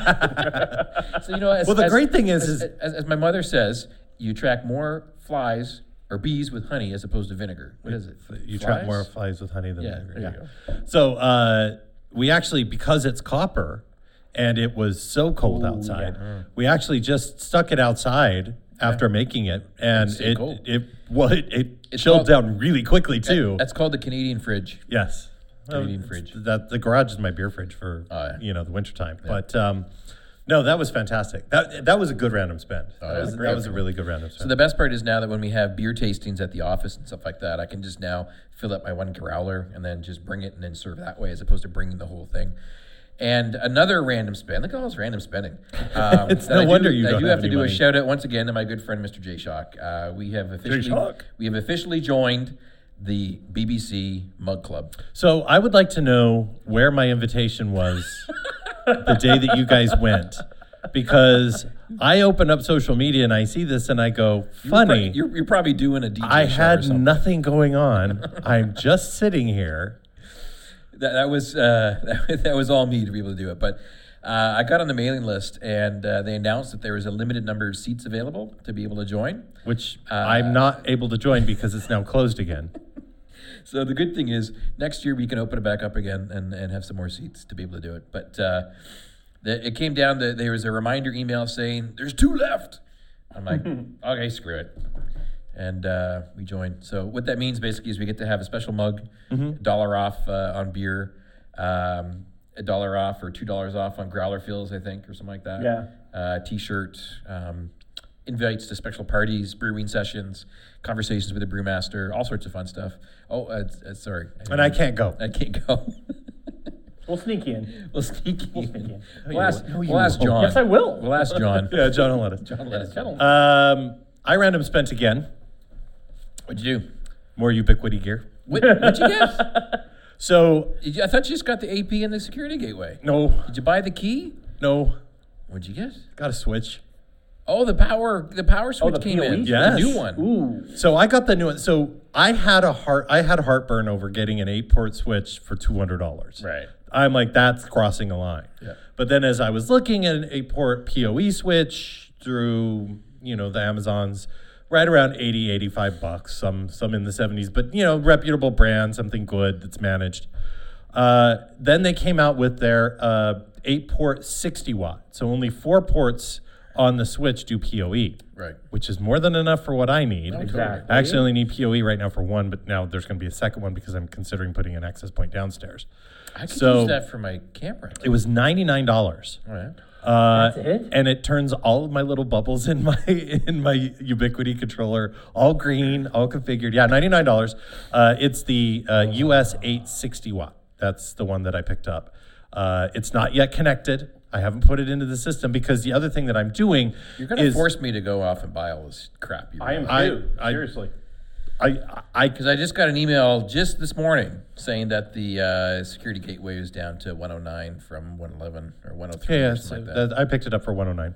So, you know, as,
Well, the
as-
great thing is-
as,
is-
as, as my mother says, you attract more flies or bees with honey as opposed to vinegar. What is it?
You
Flies?
trap more flies with honey than
Yeah,
vinegar.
there you
So uh, we actually, because it's copper and it was so cold outside, we actually just stuck it outside after making it, and
stayed
it,
cold.
it well it, it
It's
chilled
called-
down really quickly too.
That's called the Canadian fridge.
Yes.
Canadian
Um,
fridge.
That the garage is my beer fridge for
Oh, yeah.
you know the wintertime. But um, no, that was fantastic. That that was a good random spend.
Oh,
that,
yeah.
was,
Great.
that was a really good random spend.
So the best part is now that when we have beer tastings at the office and stuff like that, I can just now fill up my one growler and then just bring it and then serve that way as opposed to bringing the whole thing. And another random spend. Look at all this random spending. Um,
It's
that
no
I do-
wonder you
I
don't
do
have
have to
any
do
money.
a shout out once again to my good friend Mister J Shock. Uh, we have officially
Shock.
we have officially joined the B B C Mug Club.
So I would like to know where my invitation was the day that you guys went, because I open up social media and I see this and I go, funny.
You're, you're probably doing a D J
I
show or
had
something.
nothing going on. I'm just sitting here.
That, that was uh, that, that was all me to be able to do it. But uh, I got on the mailing list, and uh, they announced that there was a limited number of seats available to be able to join.
Which
Uh,
I'm not able to join because it's now closed again.
So the good thing is, next year we can open it back up again and, and have some more seats to be able to do it. But uh, the, it came down that there was a reminder email saying there's two left. I'm like, okay, screw it. And uh, we joined. So what that means basically is we get to have a special mug, a dollar off uh, on beer, um, a dollar off or two dollars off on growler fills, I think, or something like that.
Yeah.
Uh, T-shirt, um, invites to special parties, brewing sessions, conversations with the brewmaster, all sorts of fun stuff. Oh, uh, uh, sorry.
And I can't go.
I can't go.
We'll sneak you in.
We'll sneak
We'll
in.
sneak you in.
We'll ask,
No, you
we'll ask
won't.
John.
Yes, I will.
We'll ask John.
Yeah, John will let us.
John, let us know.
Um, I random spent again.
What'd you do?
More Ubiquity gear.
What, what'd you get?
So,
Did you, I thought you just got the A P and the security gateway.
no,
Did you buy the key?
no,
What'd you get?
got a Switch.
Oh, the power the power switch
the
came
P O E?
in.
Yes.
The new one.
Ooh.
So I got the new one. So I had a heart. I had heartburn over getting an eight-port switch for two hundred dollars.
Right.
I'm like, that's crossing a line.
Yeah.
But then as I was looking at an eight-port P O E switch through, you know, the Amazons, right around eighty, eighty-five bucks, some some in the seventies, but, you know, reputable brand, something good that's managed. Uh, then they came out with their uh, eight-port sixty watt. So only four ports on the switch do P O E.
Right.
Which is more than enough for what I need.
Exactly.
I actually only need P O E right now for one, but now there's going to be a second one because I'm considering putting an access point downstairs.
I could
So-
use that for my camera.
It was ninety-nine dollars.
All right.
Uh,
That's it?
And it turns all of my little bubbles in my in my Ubiquity controller all green, all configured. Yeah, ninety-nine dollars. Uh, it's the uh, U S eight sixty watt. That's the one that I picked up. Uh, it's not yet connected. I haven't put it into the system because the other thing that I'm doing
You're going to
is
force me to go off and buy all this crap. You
I am
I-
too.
I-
Seriously.
I I
Because I just got an email just this morning saying that the uh, security gateway is down to one oh nine from one eleven or one oh three
yeah,
or
so
something like that.
that- I picked it up for one oh nine.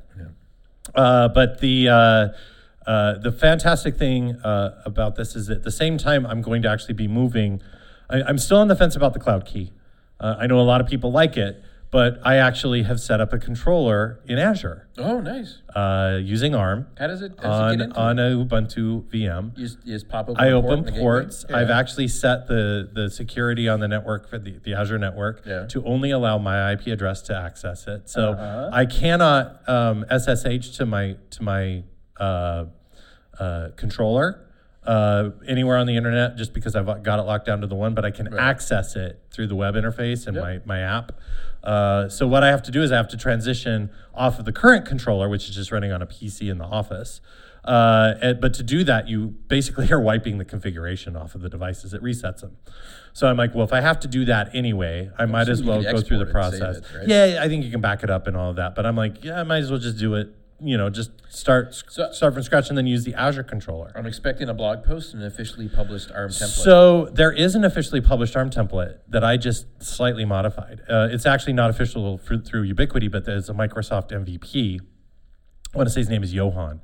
Uh, but the uh, uh, the fantastic thing uh, about this is at the same time I'm going to actually be moving. I, I'm still on the fence about the Cloud Key. Uh, I know a lot of people like it, but I actually have set up a controller in Azure
Oh, nice.
uh, using ARM
How does it, how does it get
on
into
on
it?
a Ubuntu V M.
You just, you just pop open
I
a port
open
in the gateway?
ports.
Yeah.
I've actually set the, the security on the network for the, the Azure network
Yeah.
to only allow my I P address to access it. So
Uh-huh.
I cannot um, S S H to my to my uh, uh, controller uh, anywhere on the internet just because I've got it locked down to the one, but I can
Right.
access it through the web interface and
Yep.
my, my app. Uh, so what I have to do is I have to transition off of the current controller, which is just running on a P C in the office. Uh, and- but to do that, you basically are wiping the configuration off of the devices. It resets them. So I'm like, well, if I have to do that anyway, I might
so
as
you
well
can
go through the
export it and
process.
save it, right?
Yeah, I think you can back it up and all of that. But I'm like, yeah, I might as well just do it. You know, just start
So-
start from scratch and then use the Azure controller.
I'm expecting a blog post and an officially published ARM template.
So there is an officially published ARM template that I just slightly modified. Uh, it's actually not official for, through Ubiquity, but there's a Microsoft M V P. I want to say his name is Johan.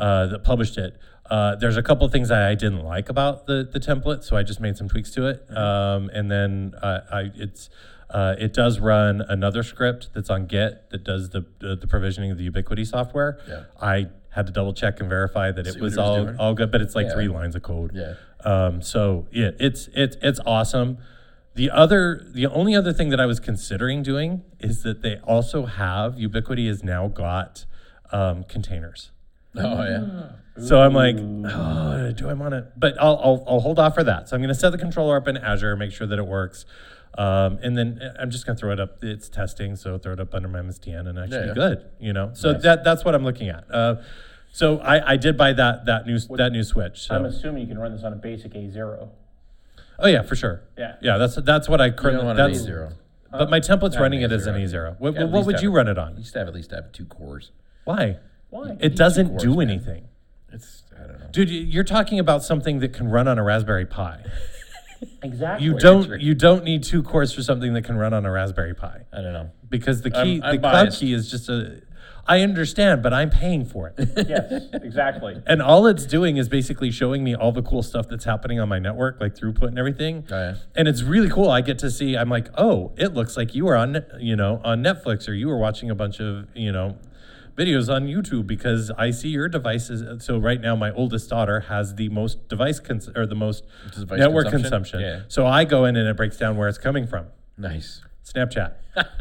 uh, that published it. Uh, there's a couple of things that I didn't like about the the template, so I just made some tweaks to it. Um, and then uh, I it's uh, it does run another script that's on Git that does the the, the provisioning of the Ubiquity software.
Yeah.
I had to double check and verify that
See
it
what
was
it was
all
doing?
all good, but it's like
Yeah.
three lines of code.
Yeah.
Um, so yeah, it's it's it's awesome. The other, the only other thing that I was considering doing is that they also have Ubiquity has now got um, containers.
Oh yeah.
So I'm like, oh, do I want to? But I'll, I'll I'll hold off for that. So I'm going to set the controller up in Azure, make sure that it works, um, and then I'm just going to throw it up. It's testing, so throw it up under my M S D N, and that should
Yeah,
be
yeah.
good. You know, so
Nice.
that that's what I'm looking at. Uh, so I, I did buy that that new that new switch. So.
I'm assuming you can run this on a basic A zero.
Oh yeah, for sure.
Yeah.
yeah. That's that's what I
You
currently.
don't want an
That's
A zero.
But my template's
Not
running
an
it as an
A
E
zero.
zero. What,
Yeah, at
what
least
would
have
you
it-
run it
You
on?
used to have at least have two cores.
Why?
Why?
It doesn't
cores,
do
man.
anything.
It's I don't know.
Dude, you- you're talking about something that can run on a Raspberry Pi.
Exactly.
You don't you don't need two cores for something that can run on a Raspberry Pi.
I don't know.
Because the
I'm-
key
I'm
the cloud
biased.
key is just a I understand, but I'm paying for it.
Yes, exactly.
And all it's doing is basically showing me all the cool stuff that's happening on my network, like throughput and everything.
Oh, yeah.
And it's really cool. I get to see, I'm like, oh, it looks like you were on, you know, on Netflix, or you were watching a bunch of, you know, videos on YouTube, because I see your devices. So right now, my oldest daughter has the most device cons- or the most
Device
network
consumption?
consumption.
Yeah.
So I go in and it breaks down where it's coming from.
Nice.
Snapchat.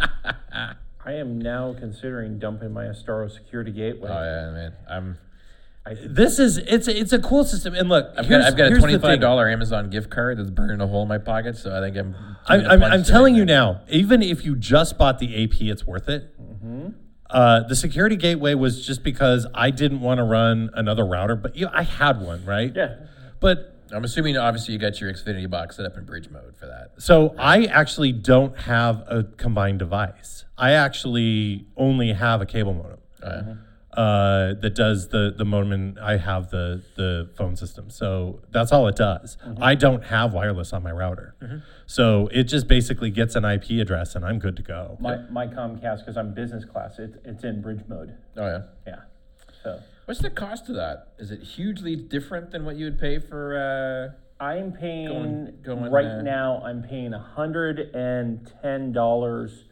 I am now considering dumping my Astaro security gateway.
Oh yeah, man. I'm.
I,
This is it's a, it's a cool system. And look,
I've
here's,
got I've got a
here's the
twenty-five
thing.
dollar Amazon gift card that's burning a hole in my pocket. So I think I'm.
I'm,
doing a
I'm,
pledge
I'm
today,
telling you
man.
now, even if you just bought the A P, it's worth it. Uh, the security gateway was just because I didn't want to run another router, but you know, I had one, right?
yeah.
But
I'm assuming obviously you got your Xfinity box set up in bridge mode for that.
so I actually don't have a combined device. I actually only have a cable modem
Uh,
uh, that does the the modem, and I have the the phone system. So that's all it does. I don't have wireless on my router, so it just basically gets an I P address, and I'm good to go.
My, my Comcast, because I'm business class, it, it's in bridge mode.
oh yeah.
Yeah. So
What's the cost of that? Is it hugely different than what you would pay for? Uh,
I'm paying,
Going- going,
right
uh,
now, I'm paying one hundred ten dollars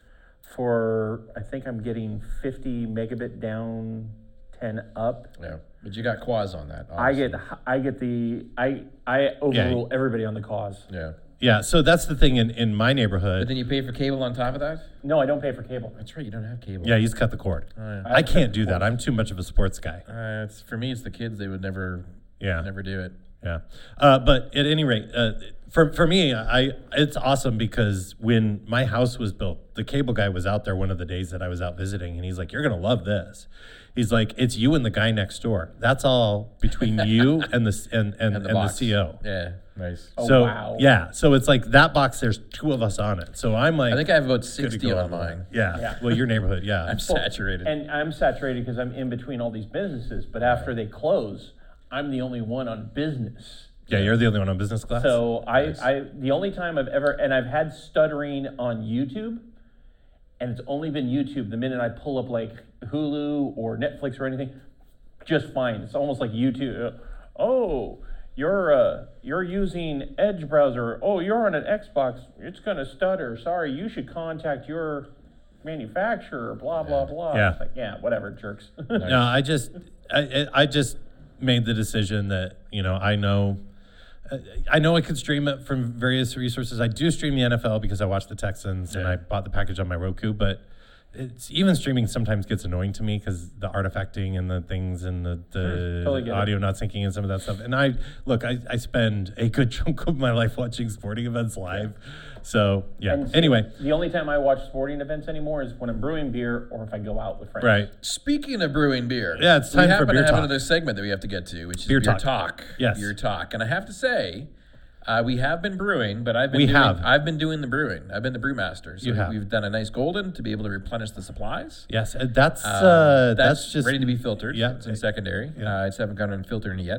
for, I think I'm getting fifty megabit down, ten up.
yeah, but you got Quaz on that.
I
obviously.
get, I get the, I, I overrule everybody on the cause.
Yeah,
Yeah, so that's the thing in, in my
but
neighborhood.
then you pay for cable on top of that.
No, I don't pay for cable.
That's right. You don't have cable.
Yeah, you just cut the cord.
yeah.
I can't do that. I'm too much of a sports guy.
Uh, it's for me. It's the kids. They would never.
Yeah.
Never do it.
Yeah, uh, but at any rate, uh, for for me, I it's awesome because when my house was built, the cable guy was out there one of the days that I was out visiting, and he's like, "You're gonna love this." He's like, "It's you and the guy next door. That's all between you and the s- and and,
And the
and the
box.
C O."
Yeah. Nice.
Oh,
So
wow.
yeah, so it's like that box. There's two of us on it. So I'm like,
I think I have about
good to
sixty
go
on
all the way.
mine.
Yeah.
Yeah.
Well, your neighborhood. Yeah.
I'm saturated.
And I'm saturated because I'm in between all these businesses, but after they close, I'm the only one on business.
yeah, you're the only one on business class.
So I,
Nice.
I, the only time I've ever, and I've had stuttering on YouTube, and it's only been YouTube. The minute I pull up like Hulu or Netflix or anything, just fine. It's almost like YouTube. Uh, oh, you're uh, you're using Edge browser. Oh, you're on an Xbox. It's gonna stutter. Sorry, you should contact your manufacturer. Blah blah blah.
Yeah.
It's like, yeah, whatever, jerks.
No, I just, I, I I just made the decision that you know I know, uh, I know I could stream it from various resources. I do stream the N F L because I watch the Texans and
Yeah.
I bought the package on my Roku. But it's even streaming sometimes gets annoying to me because the artifacting and the things and the, the
Totally get it.
audio not syncing and some of that stuff. And I look, I, I spend a good chunk of my life watching sporting events live. So yeah.
And
Anyway,
the only time I watch sporting events anymore is when I'm brewing beer or if I go out with friends.
right.
Speaking of brewing beer,
Yeah, it's time
we
for
happen
beer
to have
talk.
another segment that we have to get to, which is
Beer
beer,
talk.
talk.
Yes.
beer talk. And I have to say, uh, we have been brewing, but I've been
We
doing,
have.
I've been doing the brewing. I've been the brewmaster. So
You
we-
have.
we've done a nice golden to be able to replenish the supplies.
Yes, uh, that's
Um,
uh,
that's,
that's just
ready to be filtered.
Yeah.
It's in secondary.
Yeah.
Uh, I just haven't gone and filtered it yet.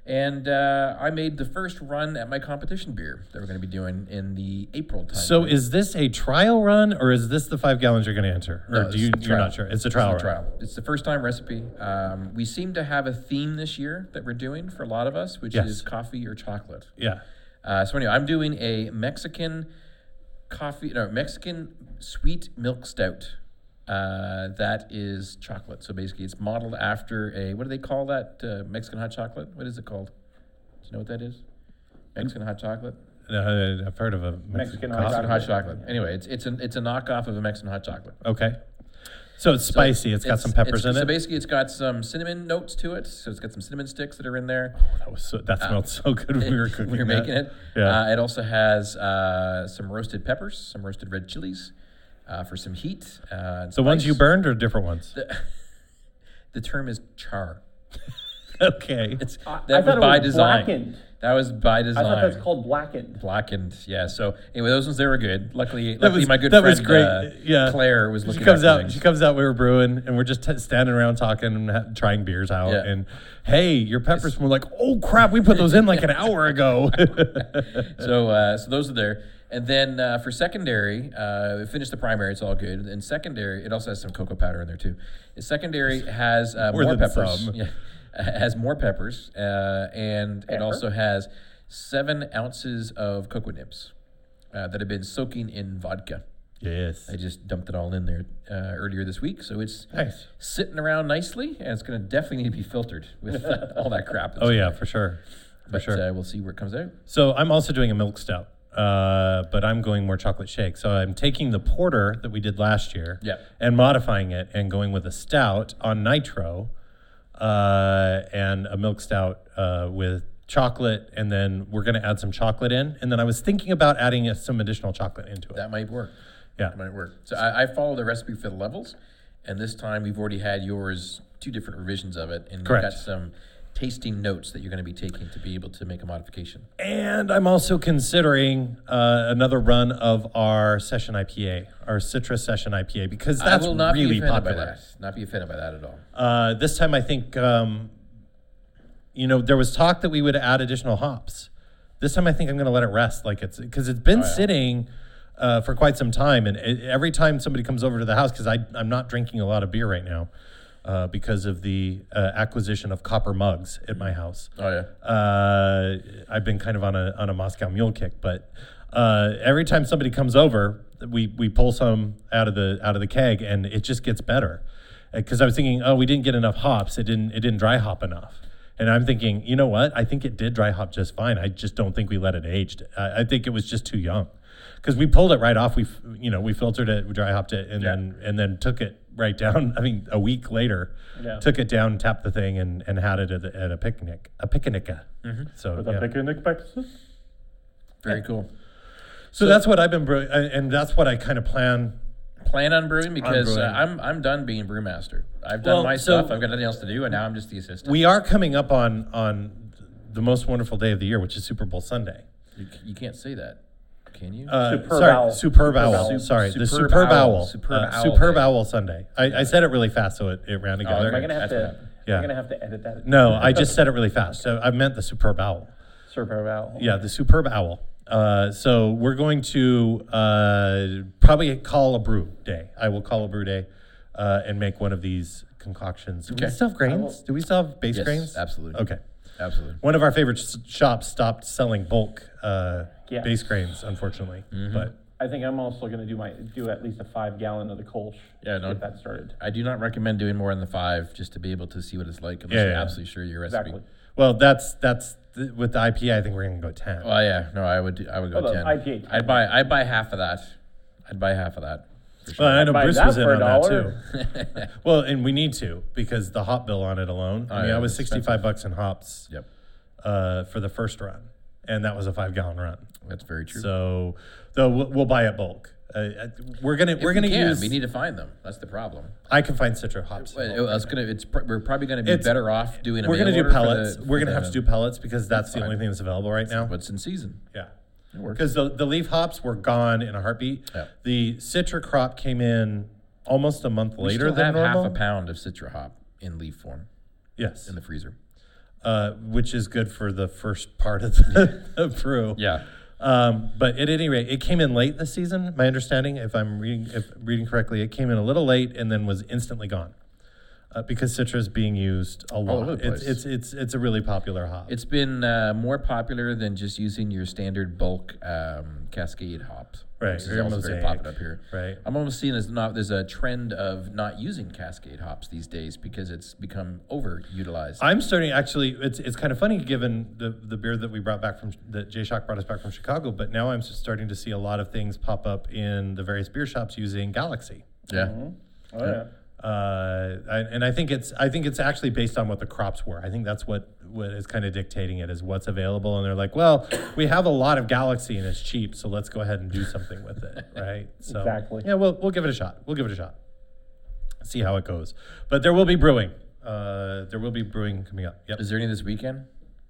And uh, I made the first run at my competition beer that we're going to be doing in the April time.
So is this a trial run, or is this the five gallons you're going to enter? Or
No,
do you,
it's a
you're
trial.
not sure? It's a trial
It's a
run.
trial. It's the first time recipe. Um, we seem to have a theme this year that we're doing for a lot of us, which
Yes.
is coffee or chocolate.
Yeah.
Uh, so anyway, I'm doing a Mexican coffee, no, Mexican sweet milk stout. Uh, that is chocolate. So basically, it's modeled after a, what do they call that? Uh, Mexican hot chocolate? What is it called? Do you know what that is? Mexican hot chocolate?
Uh, I've heard of a Mexican,
Mexican hot
coffee.
Mexican hot chocolate. Anyway, it's it's a it's a knockoff of a Mexican hot chocolate.
Okay. So it's spicy. It's got some peppers
it's-
in
So
it.
basically, it's got some cinnamon notes to it. So it's got some cinnamon sticks that are in there.
That was so, that smelled so good when we were cooking.
we were
that.
making it.
Yeah.
Uh, it also has uh, some roasted peppers, some roasted red chilies uh, for some heat. Uh, and
The ones
spice.
you burned or different ones?
The, the term is char.
Okay.
It's
I,
that
I
was
thought it
by
was
design.
blackened.
That was by
I
design.
thought that was called blackened.
Blackened, yeah. So anyway, those ones they were good. Luckily,
That
luckily
was-
my good
that
friend
was great.
Uh,
Yeah.
Claire was looking
She comes
at
out.
things.
She comes out. We were brewing, and we're just t- standing around talking and ha- trying beers out.
Yeah.
And hey, your peppers. We're like, oh crap, we put those in like an hour ago.
so uh, so those are there. And then uh, for secondary, uh, we finished the primary. It's all good. And secondary, it also has some cocoa powder in there too. The secondary has uh,
More
more
than
peppers.
some.
Yeah, has more peppers, uh, and it
Pepper?
also has seven ounces of cocoa nibs uh, that have been soaking in vodka.
Yes.
I just dumped it all in there uh, earlier this week, so it's
Nice.
sitting around nicely, and it's going to definitely need to be filtered with uh, all that crap. that's
Oh
in
yeah,
there.
for sure. For
But
sure.
uh, we'll see where it comes out.
So I'm also doing a milk stout, uh, but I'm going more chocolate shake. So I'm taking the porter that we did last year
Yeah.
and modifying it and going with a stout on nitro uh, and a milk stout uh, with chocolate. And then we're going to add some chocolate in. And then I was thinking about adding uh, some additional chocolate into it.
That might work.
Yeah.
That might work. So I, I follow the recipe for the levels, and this time we've already had yours, two different revisions of it, and
Correct.
you've got some tasting notes that you're going to be taking to be able to make a modification.
And I'm also considering uh, another run of our session I P A, our citrus session I P A, because that's
I will not
really
be offended
popular.
by that. Not be offended by that at all.
Uh, this time, I think, um, you know, there was talk that we would add additional hops. This time, I think I'm going to let it rest, like it's because it's been
Oh, yeah.
sitting uh, for quite some time, and it, every time somebody comes over to the house, because I'm not drinking a lot of beer right now uh, because of the uh, acquisition of copper mugs at my house.
Oh yeah.
Uh, I've been kind of on a on a Moscow Mule kick, but uh, every time somebody comes over, we we pull some out of the out of the keg, and it just gets better. Because I was thinking, oh, we didn't get enough hops. It didn't it didn't dry hop enough. And I'm thinking, you know what? I think it did dry hop just fine. I just don't think we let it aged. I, I think it was just too young. Because we pulled it right off. We f- you know we filtered it, we dry hopped it, and
Yeah.
then and then took it right down. I mean, a week later,
Yeah.
took it down, tapped the thing, and, and had it at, the, at a picnic, a picnica. So
With
yeah.
a picnic practices?
Very cool.
so that's what I've been brewing, and that's what I kind of plan.
Plan on brewing because
brewing.
Uh, I'm I'm done being brewmaster. I've done
Well,
my
so-
stuff. I've got nothing else to do, and now I'm just the assistant.
We are coming up on on the most wonderful day of the year, which is Super Bowl Sunday.
you, you can't say that, can you?
Uh,
Superb
sorry,
Owl.
Superb Owl.
Superb Owl.
Sorry, the
Superb
Superb
Owl.
Owl.
Superb
Uh,
Owl
Superb
Day.
Owl Sunday. I, I said it really fast, so it, it ran together.
Am I gonna have
That's what
to?
happened.
Yeah.
Am I gonna have to edit that?
No, I just said it really fast. So I meant the Superb Owl.
Superb Owl.
Yeah, the Superb Owl. Uh, so we're going to uh, probably call a brew day. I will call a brew day uh, and make one of these concoctions. Do we
Okay.
still have grains? Do we still have base
Yes,
grains?
absolutely.
Okay.
Absolutely.
One of our favorite s- shops stopped selling bulk uh,
Yeah.
base grains, unfortunately.
Mm-hmm.
But
I think I'm also gonna do my do at least a five gallon of the Kolsch.
Yeah,
to
no.
Get that started.
I do not recommend doing more than the five just to be able to see what it's like unless
Yeah,
you're
yeah.
absolutely sure of your recipe.
Exactly.
well, that's that's th- with the I P A. I think we're gonna go ten.
Well, yeah, no, I would, I would go
Oh, the
ten.
I P A ten.
I'd buy, I'd buy half of that. I'd buy half of that. For sure.
Well, I know
Buy
Bruce
that
was in
for a
on that
dollar.
too. Well, and we need to because the hop bill on it alone.
Oh,
I mean,
yeah,
I was
it's
sixty-five
expensive.
bucks in hops
Yep,
uh, for the first run, and that was a five gallon run.
that's very true.
So, though we'll, we'll buy it bulk. Uh, uh, we're gonna
If
we're
we
gonna
can,
use.
we need to find them. That's the problem.
I can find citra hops. in
Well,
bulk.
I was gonna. It's pr- we're probably gonna be
It's-
better off doing. A
We're gonna
mail
do
order for
pellets.
the-
we're
for
gonna have
the-
to do pellets because that's the
fine.
only thing that's available right now.
What's in season?
Yeah.
It works.
Because the, the leaf hops were gone in a heartbeat.
Yeah.
The citra crop came in almost a month
We
later
still
than
have
normal.
half a pound of citra hop in leaf form
Yes.
in the freezer.
uh, which is good for the first part of the, the brew.
Yeah.
Um, but at any rate, it came in late this season. My understanding, if I'm reading if reading correctly, it came in a little late and then was instantly gone. Uh, because Citra is being used a lot.
over the
It's,
place.
it's it's it's a really popular hop.
It's been uh, more popular than just using your standard bulk um, Cascade hops.
Right,
Which is
or
also very
Mosaic,
popular up here.
right.
I'm almost seeing there's not there's a trend of not using Cascade hops these days because it's become overutilized.
I'm starting actually. It's it's kind of funny given the the beer that we brought back from that J Shock brought us back from Chicago. But now I'm starting to see a lot of things pop up in the various beer shops using Galaxy.
yeah.
Oh, yeah.
Uh, I, and I think it's I think it's actually based on what the crops were. I think that's what, what is kind of dictating it is what's available. And they're like, well, we have a lot of Galaxy and it's cheap, so let's go ahead and do something with it, right? So
Exactly.
yeah, we'll we'll give it a shot. We'll give it a shot. See how it goes. But there will be brewing. Uh, there will be brewing coming up. Yep.
Is there any this weekend?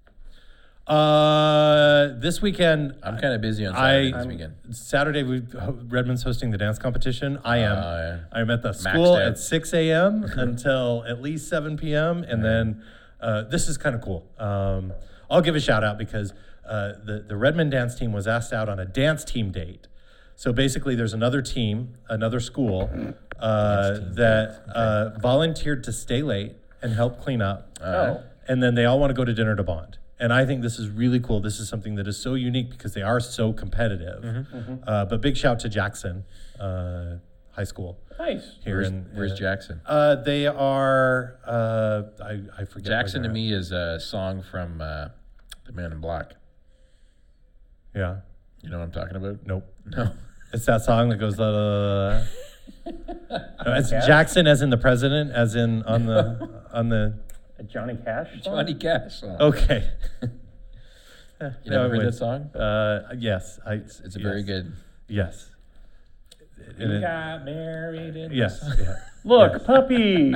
Uh, this weekend,
I'm kind of busy on Saturday
I
this weekend.
Saturday we Redmond's hosting the dance competition. I am.
Uh, yeah.
I'm at the school
out.
at six a.m. until at least seven p.m. and then uh, this is kind of cool. Um, I'll give a shout out because uh, the the Redmond dance team was asked out on a dance team date. So basically, there's another team, another school uh, that uh, volunteered to stay late and help clean up,
Oh.
and then they all want to go to dinner to bond. And I think this is really cool. This is something that is so unique because they are so competitive.
Mm-hmm.
Uh, but big shout to Jackson uh, High School
Nice.
here
Where's,
in.
where's
uh,
Jackson?
Uh, they are. Uh, I I forget. where
Jackson to
they're
me is a song from uh, The Man in Black.
at. Yeah.
You know what I'm talking about?
Nope.
No.
It's that song that goes. Uh, no, it's Jackson, as in the president, as in on the on the.
A Johnny Cash song?
Johnny Cash song.
Okay.
You never heard that song?
Uh, yes, I.
It's, it's a very
yes.
good.
Yes. And it-
got married in
yes. Yeah.
Look, puppy.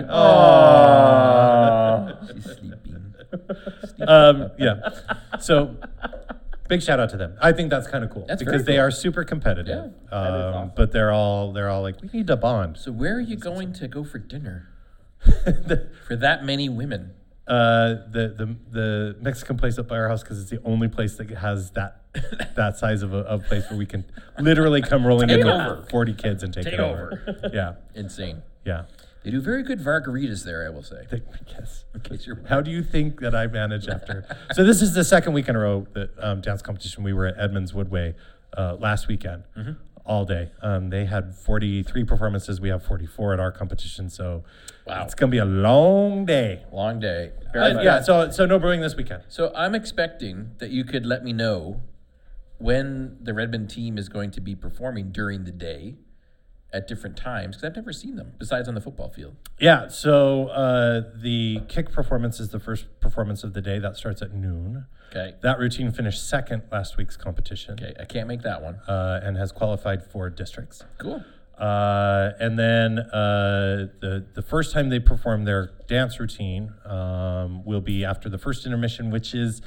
Aww.
She's sleeping.
um, yeah. So, big shout out to them. I think that's kind of cool
That's
because
very
they
cool.
are super competitive.
Yeah,
um,
awesome.
But they're all they're all like, we need to bond.
So where are you going to go for dinner
the,
for that many women?
uh, the the the Mexican place up by our house because it's the only place that has that that size of a of place where we can literally come rolling
Take
in
over.
with forty kids and take,
Take
it over. Yeah,
Insane.
yeah.
They do very good margaritas there, I will say.
Yes.
In case you're
How do you think that I manage after? So this is the second week in a row that um, dance competition. We were at Edmonds Woodway uh, last weekend,
Mm-hmm.
all day. Um, they had forty-three performances. We have forty-four at our competition. So
Wow.
it's gonna be a long day.
long day.
Very
Uh,
much.
yeah. So so no brewing this weekend.
So I'm expecting that you could let me know when the Redmond team is going to be performing during the day at different times, because I've never seen them besides on the football field.
Yeah. So uh, the kick performance is the first performance of the day. That starts at noon.
Okay.
That routine finished second last week's competition.
Okay. I can't make that one.
Uh, and has qualified for districts.
Cool.
Uh, and then uh, the the first time they perform their dance routine um, will be after the first intermission, which is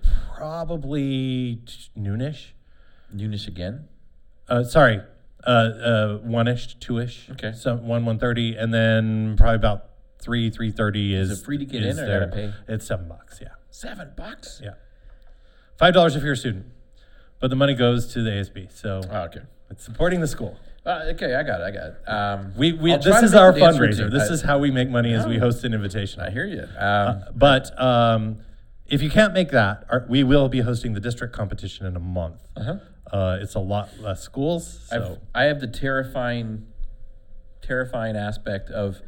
probably t- noonish.
Noonish again.
Uh, sorry, uh, uh, one-ish, two-ish.
Okay.
So one one thirty, and then probably about three three thirty is.
Is it free to get
is
in or
their-
gotta pay?
It's seven bucks. Yeah,
Seven bucks.
yeah. Five dollars if you're a student, but the money goes to the A S B, so
Oh, okay.
it's supporting the school.
Uh, okay, I got it. I got it. Um,
We, we
I'll try
this
to
is
make
our
the dance
fundraiser.
routine.
This
I-
is how we make money as we
Oh.
host an invitation.
I hear you. Um,
But um, if you can't make that, our, we will be hosting the district competition in a month.
uh-huh.
Uh, it's a lot less schools,
I've,
so
I have the terrifying, terrifying aspect of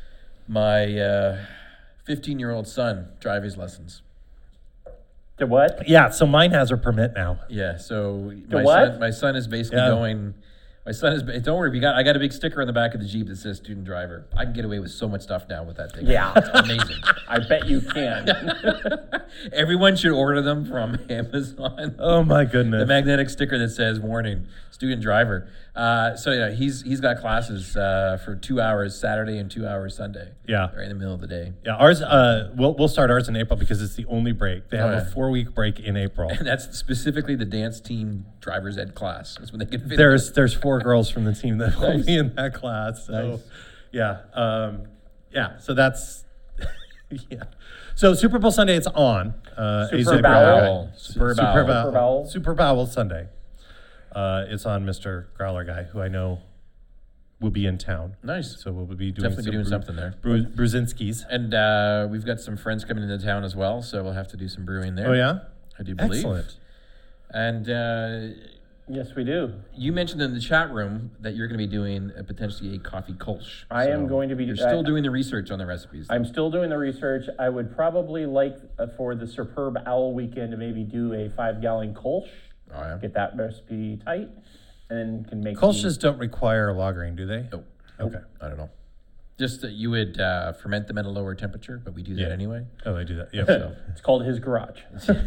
my uh, fifteen-year-old son driver's lessons.
To what?
yeah. So mine has her permit now.
Yeah, so my
what?
son, my son is basically
Yeah.
going. My son is. Don't worry, we got. I got a big sticker on the back of the Jeep that says "student driver." I can get away with so much stuff now with that thing.
Yeah.
It's amazing.
I bet you can.
Everyone should order them from Amazon.
Oh my goodness.
The magnetic sticker that says "warning, student driver." Uh, so yeah, he's he's got classes uh, for two hours Saturday and two hours Sunday.
Yeah.
right in the middle of the day.
Yeah, ours. Uh, we'll we'll start ours in April because it's the only break. They have
Oh, yeah.
a four week break in April.
And that's specifically the dance team driver's ed class. That's when they get fit.
There's there's four girls from the team that will
Nice.
be in that class. So
Nice.
yeah, um, yeah. So that's yeah. So Super Bowl Sunday, it's on. Uh,
Super
A Z
Bowl.
Super
Super
Bowl.
Bowl.
Super Bowl.
Super Bowl Sunday. Uh, it's on Mister Growler Guy, who I know will be in town.
Nice.
So we'll be doing
Definitely be
some
doing
brew-
something there.
Brew, Brzezinski's.
And uh, we've got some friends coming into town as well, so we'll have to do some brewing there.
Oh, yeah?
I do believe.
Excellent.
And uh,
Yes, we do.
you mentioned in the chat room that you're going to be doing a, potentially a coffee kolsch.
I am
So
going to be-
You're still
I-
doing the research on the recipes.
I'm still doing the research. I would probably like uh, for the Superb Owl weekend to maybe do a five gallon Kolsch,
oh, yeah.
get that recipe tight, and then can make the-
Kolsch's don't require lagering, do they?
Nope.
Okay.
I don't know. Just that you would uh, ferment them at a lower temperature, but we do that
Yeah.
anyway.
Oh, they do that. Yeah.
So
It's called his garage.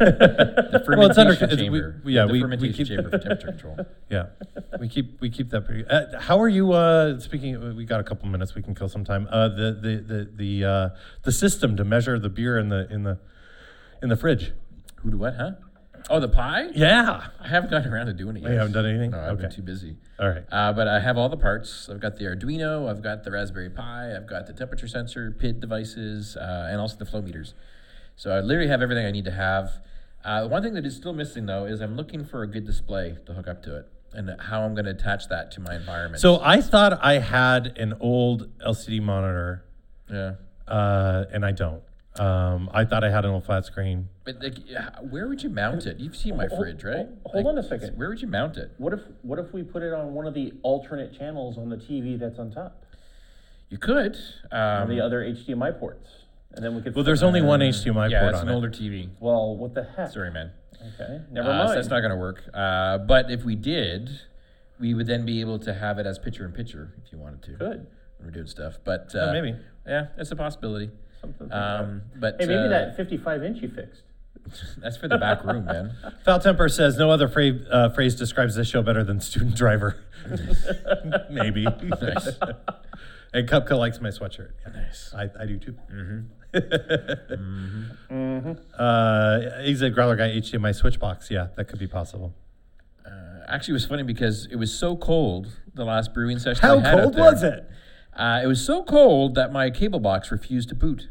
the fermentation
Well, it's under- it's- we-
chamber.
yeah,
the
we- we
fermentation
keep-
chamber for temperature control.
Yeah, we keep we keep that pretty. Uh, how are you? Uh, speaking, we got a couple minutes. We can kill some time. Uh, the the the the uh, the system to measure the beer in the in the in the fridge.
Who do what, huh? Oh, the pie?
Yeah.
I haven't gotten around to doing it yet.
You haven't done anything?
No, I've been
Okay.
too busy.
All right.
Uh, but I have all the parts. I've got the Arduino, I've got the Raspberry Pi, I've got the temperature sensor, P I D devices, uh, and also the flow meters. So I literally have everything I need to have. Uh, one thing that is still missing, though, is I'm looking for a good display to hook up to it and how I'm going to attach that to my environment.
So I thought I had an old L C D monitor,
yeah.
uh, and I don't. Um, I thought I had an old flat screen.
But like, yeah, where would you mount it? You've seen my
Hold-
fridge, right?
hold
Like,
on a second.
Where would you mount it?
What if what if we put it on one of the alternate channels on the T V that's on top,
You could.
on
Um,
the other H D M I ports, and then we could.
Well, there's only one H D M I
yeah,
port
it's
on
an
it.
older T V.
Well, what the heck?
Sorry, man.
Okay, never
Uh,
mind.
so that's not going to work. Uh, but if we did, we would then be able to have it as picture in picture if you wanted to.
Good.
When we're doing stuff. But
Oh,
uh,
maybe.
Yeah, it's a possibility.
Something like that.
Um, but
Hey, maybe
uh,
that fifty-five inch you fixed.
that's for the back room, man.
Foul Temper says no other phrase, uh, phrase describes this show better than student driver. Maybe.
Nice.
And Cupca likes my sweatshirt. Yeah.
Nice.
I, I do too.
Mm-hmm.
Uh, he's a Growler Guy H D M I switch box. Yeah, that could be possible.
Uh, actually, it was funny because it was so cold the last brewing session.
How
I had out
cold
there.
was it?
Uh, it was so cold that my cable box refused to boot.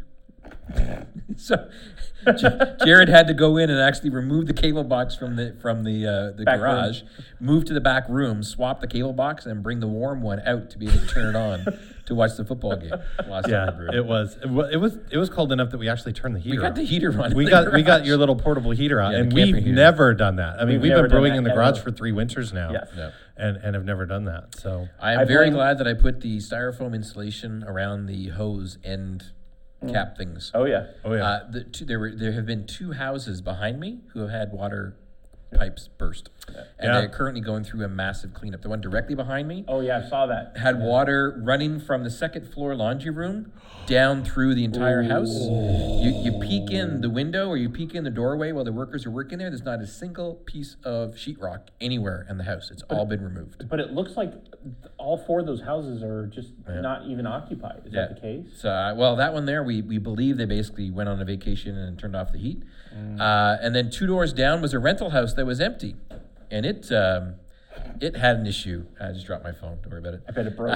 So J- Jared had to go in and actually remove the cable box from the from the uh, the
Back
garage, move to the back room, swap the cable box, and bring the warm one out to be able to turn it on to watch the football game. Last time
Yeah,
we brewed.
it was. It wa- it was. It was cold enough that we actually turned the heater.
we got
on.
the heater on.
We
in the
got we got
garage.
your little portable heater on,
Yeah, the
and
camping
we've
heater.
never done that. I mean,
We've
we've,
never
been
done
brewing
that
in the
at
garage
all.
for three winters now,
Yes.
Yeah.
and and have never done that. So
I am
I
very
blame-
glad that I put the styrofoam insulation around the hose end cap things.
Oh yeah.
oh yeah,
Uh, the two, there were there have been two houses behind me who have had water pipes burst, and
Yeah.
they're currently going through a massive cleanup. The one directly behind me
Oh yeah, I saw that.
had water running from the second floor laundry room down through the entire house. You, you peek in the window or you peek in the doorway while the workers are working there. There's not a single piece of sheetrock anywhere in the house. It's all been removed.
But it looks like all four of those houses are just not even occupied. Is that the case?
So, uh, well, that one there, we, we believe they basically went on a vacation and turned off the heat.
Mm.
Uh, and then two doors down was a rental house that was empty. And it um, it had an issue. I just dropped my phone. Don't worry about it.
I bet it broke.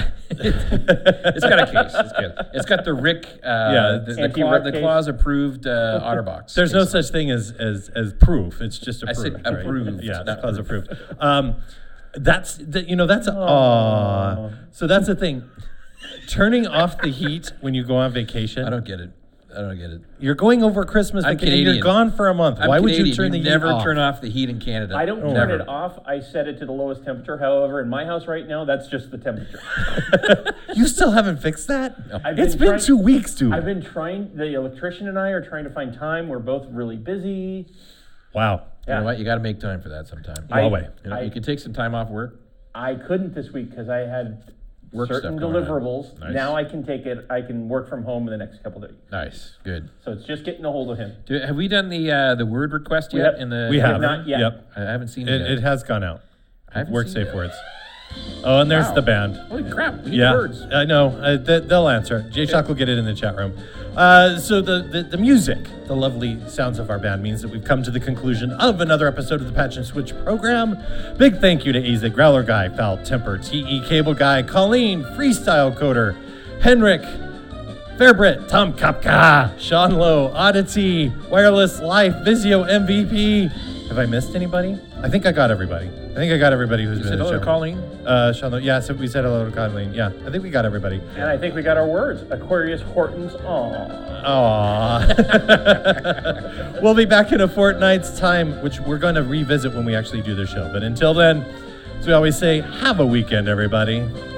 It's got a case. It's good. It's got the Rick, uh,
Yeah,
the, the,
anti-Rick
Claw, the
case.
Claus approved uh, OtterBox.
there's no
case.
such thing as as as proof. It's just
I
approved.
said
right?
approved,
Yeah,
not
it's called approved. Um, that's the, you know that's a, aw. So that's the thing. Turning off the heat when you go on vacation.
I don't get it. I don't get it.
You're going over Christmas
I'm
vacation. You're
Canadian.
gone for a month.
I'm
Why would
Canadian.
you turn the heat
never
off?
turn off the heat in Canada.
I don't turn
Never.
it off. I set it to the lowest temperature. However, in my house right now, that's just the temperature.
You still haven't fixed that?
I've
It's
been
been
trying-
two weeks, dude.
I've been trying. The electrician and I are trying to find time. We're both really busy.
Wow.
You know what? You got to make time for that sometime.
I-
Huawei.
You know,
I-
you can take some time off work.
I couldn't this week because I had
Work
certain
stuff going on.
deliverables.
Nice.
Now I can take it. I can work from home in the next couple of days.
Nice, good.
So it's just getting a hold of him.
Do, have we done the uh, the word request
We
yet?
have-
in the
We have.
not yet.
Yep.
I haven't seen it.
It,
yet.
it has gone out.
I haven't
Work
seen
safe
it.
words. Oh, and there's
Wow.
the band.
Holy crap! We need
Yeah,
words.
I know. Uh, they, they'll answer. J Shock will get it in the chat room. Uh, so the, the the music, the lovely sounds of our band means that we've come to the conclusion of another episode of the Patch and Switch program. Big thank you to A Z Growler Guy, Foul Temper, T E Cable Guy, Colleen, Freestyle Coder, Henrik, Fairbrit, Tom Kopka, Sean Lowe, Oddity, Wireless Life, Vizio M V P. Have I missed anybody? I think I got everybody. I think I got everybody who's
You
been
said
in the
hello
show.
to Colleen?
Uh, Sean Lowe. Yeah, so we said hello to Colleen. Yeah, I think we got everybody.
And I think we got our words. Aquarius Hortons. Aww.
Aww. We'll be back in a fortnight's time, which we're going to revisit when we actually do the show. But until then, as we always say, have a weekend, everybody.